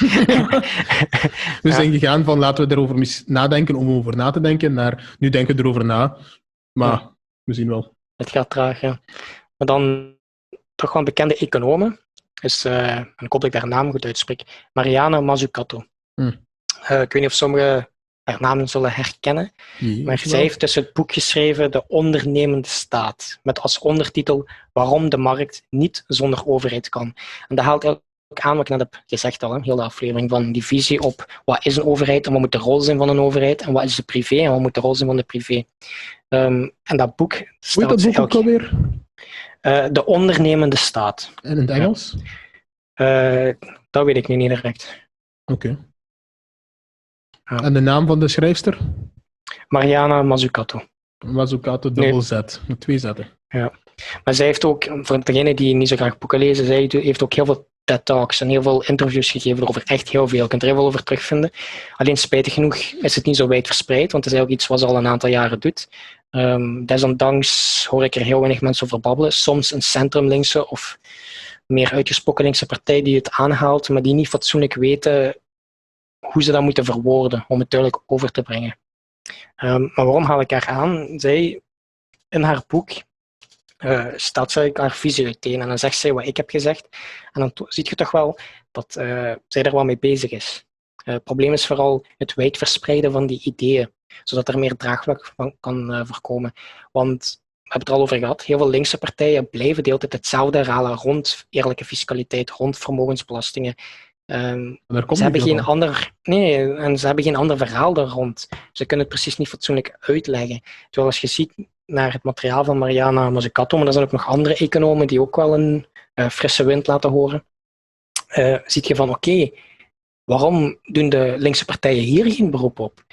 We zijn ja. gegaan van laten we erover nadenken om over na te denken, naar nu denken we erover na. Maar ja. we zien wel. Het gaat traag, ja. Maar dan toch wel een bekende economen. Dus, uh, en ik hoop dat ik haar naam goed uitspreek. Mariana Mazzucato. Hm. Uh, ik weet niet of sommigen haar naam zullen herkennen. Nee, maar zij heeft dus het boek geschreven De Ondernemende Staat. Met als ondertitel Waarom de markt niet zonder overheid kan. En dat haalt ook aan wat ik net heb gezegd al, hè, heel de aflevering, van die visie op wat is een overheid en wat moet de rol zijn van een overheid en wat is de privé en wat moet de rol zijn van de privé. Um, en dat boek stelt Hoe heet dat boek ook alweer? Uh, de Ondernemende Staat. En in het Engels? Uh, dat weet ik nu niet direct. Oké. Okay. Ja. En de naam van de schrijfster? Mariana Mazzucato. Mazzucato, dubbel Z, met twee zetten. Ja. Maar zij heeft ook, voor degenen die niet zo graag boeken lezen, zij heeft ook heel veel TED-talks en heel veel interviews gegeven over echt heel veel. Je kunt er heel veel over terugvinden. Alleen spijtig genoeg is het niet zo wijd verspreid, want het is ook iets wat ze al een aantal jaren doet. Um, desondanks hoor ik er heel weinig mensen over babbelen. Soms een centrumlinkse of meer uitgesproken linkse partij die het aanhaalt, maar die niet fatsoenlijk weten hoe ze dat moeten verwoorden om het duidelijk over te brengen. Um, maar waarom haal ik haar aan? Zij, in haar boek, Uh, staat zij haar visie uiteen en dan zegt zij wat ik heb gezegd en dan to- zie je toch wel dat uh, zij er wel mee bezig is. Uh, het probleem is vooral het wijd verspreiden van die ideeën, zodat er meer draagvlak van kan uh, voorkomen. Want we hebben het er al over gehad, heel veel linkse partijen blijven de hele tijd hetzelfde herhalen rond eerlijke fiscaliteit, rond vermogensbelastingen. Um, ze hebben geen ander, nee, en ze hebben geen ander verhaal daar rond. Ze kunnen het precies niet fatsoenlijk uitleggen. Terwijl als je ziet naar het materiaal van Mariana Mazzucato, maar er zijn ook nog andere economen die ook wel een uh, frisse wind laten horen, uh, zie je van oké, okay, waarom doen de linkse partijen hier geen beroep op?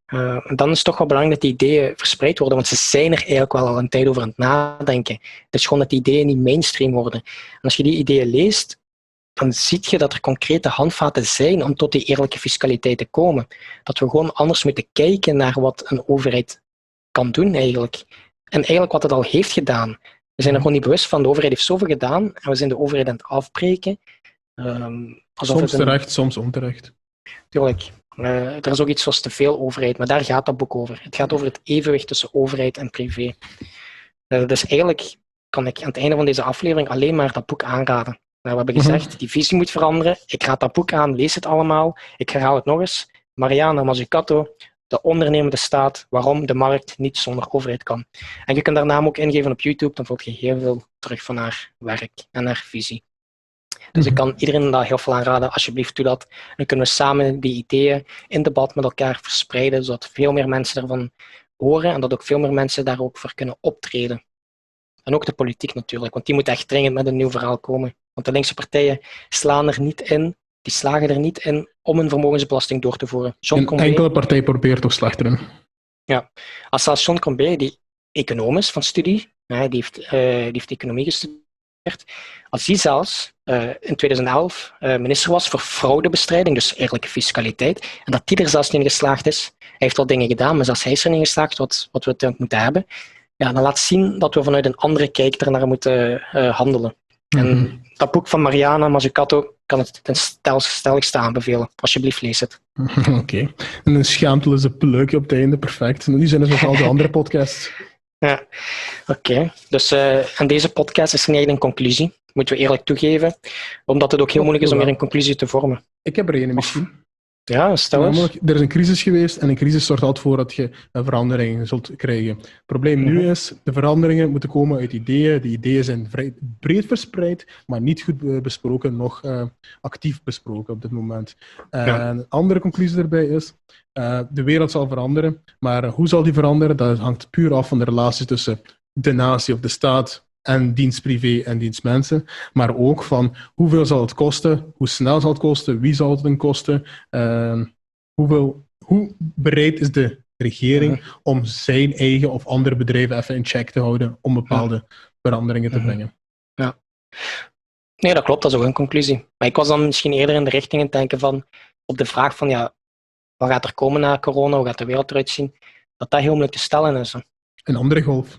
Uh, dan is het toch wel belangrijk dat die ideeën verspreid worden, want ze zijn er eigenlijk wel al een tijd over aan het nadenken. Het is gewoon dat die ideeën niet mainstream worden. En als je die ideeën leest, dan zie je dat er concrete handvaten zijn om tot die eerlijke fiscaliteit te komen. Dat we gewoon anders moeten kijken naar wat een overheid kan doen eigenlijk. En eigenlijk wat het al heeft gedaan. We zijn er gewoon niet bewust van. De overheid heeft zoveel gedaan en we zijn de overheid aan het afbreken. Um, soms het een... terecht, soms onterecht. Tuurlijk. Uh, er is ook iets zoals te veel overheid, maar daar gaat dat boek over. Het gaat over het evenwicht tussen overheid en privé. Uh, dus eigenlijk kan ik aan het einde van deze aflevering alleen maar dat boek aanraden. Nou, we hebben gezegd, mm-hmm. die visie moet veranderen. Ik raad dat boek aan, lees het allemaal. Ik herhaal het nog eens. Mariana Mazzucato, De ondernemende staat, waarom de markt niet zonder overheid kan. En je kunt haar naam ook ingeven op YouTube, dan volg je heel veel terug van haar werk en haar visie. Dus ik kan iedereen dat heel veel aanraden, alsjeblieft doe dat. Dan kunnen we samen die ideeën in debat met elkaar verspreiden, zodat veel meer mensen ervan horen en dat ook veel meer mensen daar ook voor kunnen optreden. En ook de politiek natuurlijk, want die moet echt dringend met een nieuw verhaal komen. Want de linkse partijen slaan er niet in, die slagen er niet in om een vermogensbelasting door te voeren. John een Combet, enkele partij probeert toch slechter. Ja, als zelfs John Combet, die econoom is van studie, die heeft, uh, die heeft economie gestudeerd, als die zelfs uh, in twintig elf uh, minister was voor fraudebestrijding, dus eerlijke fiscaliteit, en dat die er zelfs niet in geslaagd is, hij heeft wel dingen gedaan, maar zelfs hij is er niet in geslaagd, wat, wat we het moeten hebben, ja, dan laat zien dat we vanuit een andere kijk ernaar moeten uh, handelen. Mm-hmm. En dat boek van Mariana Mazzucato kan het ten stel, stelligste aanbevelen. Alsjeblieft, lees het. Oké. Okay. En een schaamteloze plukje op het einde, perfect. Nu zijn er zoals al de andere podcasts. Ja, oké. Okay. Dus uh, aan deze podcast is er niet een conclusie. Moeten we eerlijk toegeven. Omdat het ook heel moeilijk is om hier een conclusie te vormen. Ik heb er een misschien. Ja, stel eens. Namelijk, er is een crisis geweest en een crisis zorgt altijd voor dat je een verandering zult krijgen. Het probleem mm-hmm. nu is, de veranderingen moeten komen uit ideeën. Die ideeën zijn vrij breed verspreid, maar niet goed besproken, nog uh, actief besproken op dit moment. Uh, ja. Een andere conclusie erbij is, uh, de wereld zal veranderen, maar hoe zal die veranderen? Dat hangt puur af van de relatie tussen de natie of de staat en dienstprivé en dienstmensen, maar ook van hoeveel zal het kosten, hoe snel zal het kosten, wie zal het dan kosten, uh, hoeveel, hoe bereid is de regering uh-huh. om zijn eigen of andere bedrijven even in check te houden om bepaalde uh-huh. veranderingen te brengen. Ja. Nee, dat klopt, dat is ook een conclusie. Maar ik was dan misschien eerder in de richting aan het denken van, op de vraag van, ja, wat gaat er komen na corona, hoe gaat de wereld eruit zien, dat dat heel moeilijk te stellen is. Hè. Een andere golf.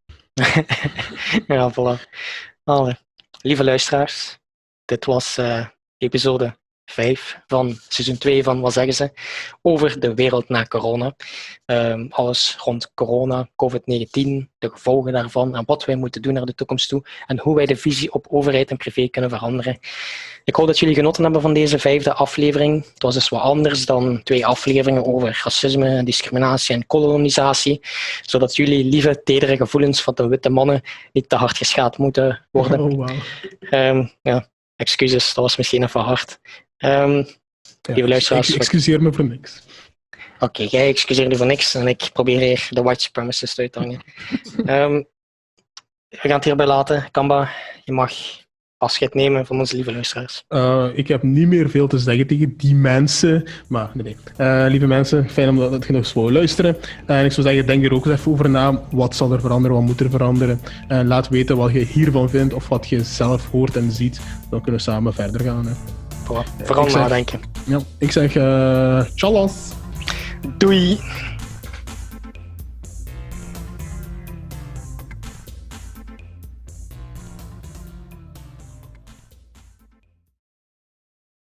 Ja, voilà. Allee. Lieve luisteraars, dit was uh, episode vijf van seizoen twee van Wat zeggen ze? Over de wereld na corona. Um, alles rond corona, covid negentien, de gevolgen daarvan en wat wij moeten doen naar de toekomst toe en hoe wij de visie op overheid en privé kunnen veranderen. Ik hoop dat jullie genoten hebben van deze vijfde aflevering. Het was dus wat anders dan twee afleveringen over racisme, discriminatie en kolonisatie, zodat jullie lieve, tedere gevoelens van de witte mannen niet te hard geschaad moeten worden. Oh, wow. um, ja, excuses, dat was misschien even hard. Um, ja, luisteraars, ik excuseer me voor niks. Oké, okay, jij excuseert je voor niks en ik probeer hier de white supremacist uit te hangen. um, we gaan het hierbij laten. Kamba, je mag afscheid nemen van onze lieve luisteraars. Uh, ik heb niet meer veel te zeggen tegen die mensen, maar nee, nee. Uh, lieve mensen, fijn omdat dat je nog eens wou luisteren. Uh, en ik zou zeggen, denk er ook eens even over na. Wat zal er veranderen, wat moet er veranderen? Uh, laat weten wat je hiervan vindt of wat je zelf hoort en ziet. Dan kunnen we samen verder gaan. Hè. Voilà. Vooral nadenken. Ja, ik zeg uh, tjallas. Doei.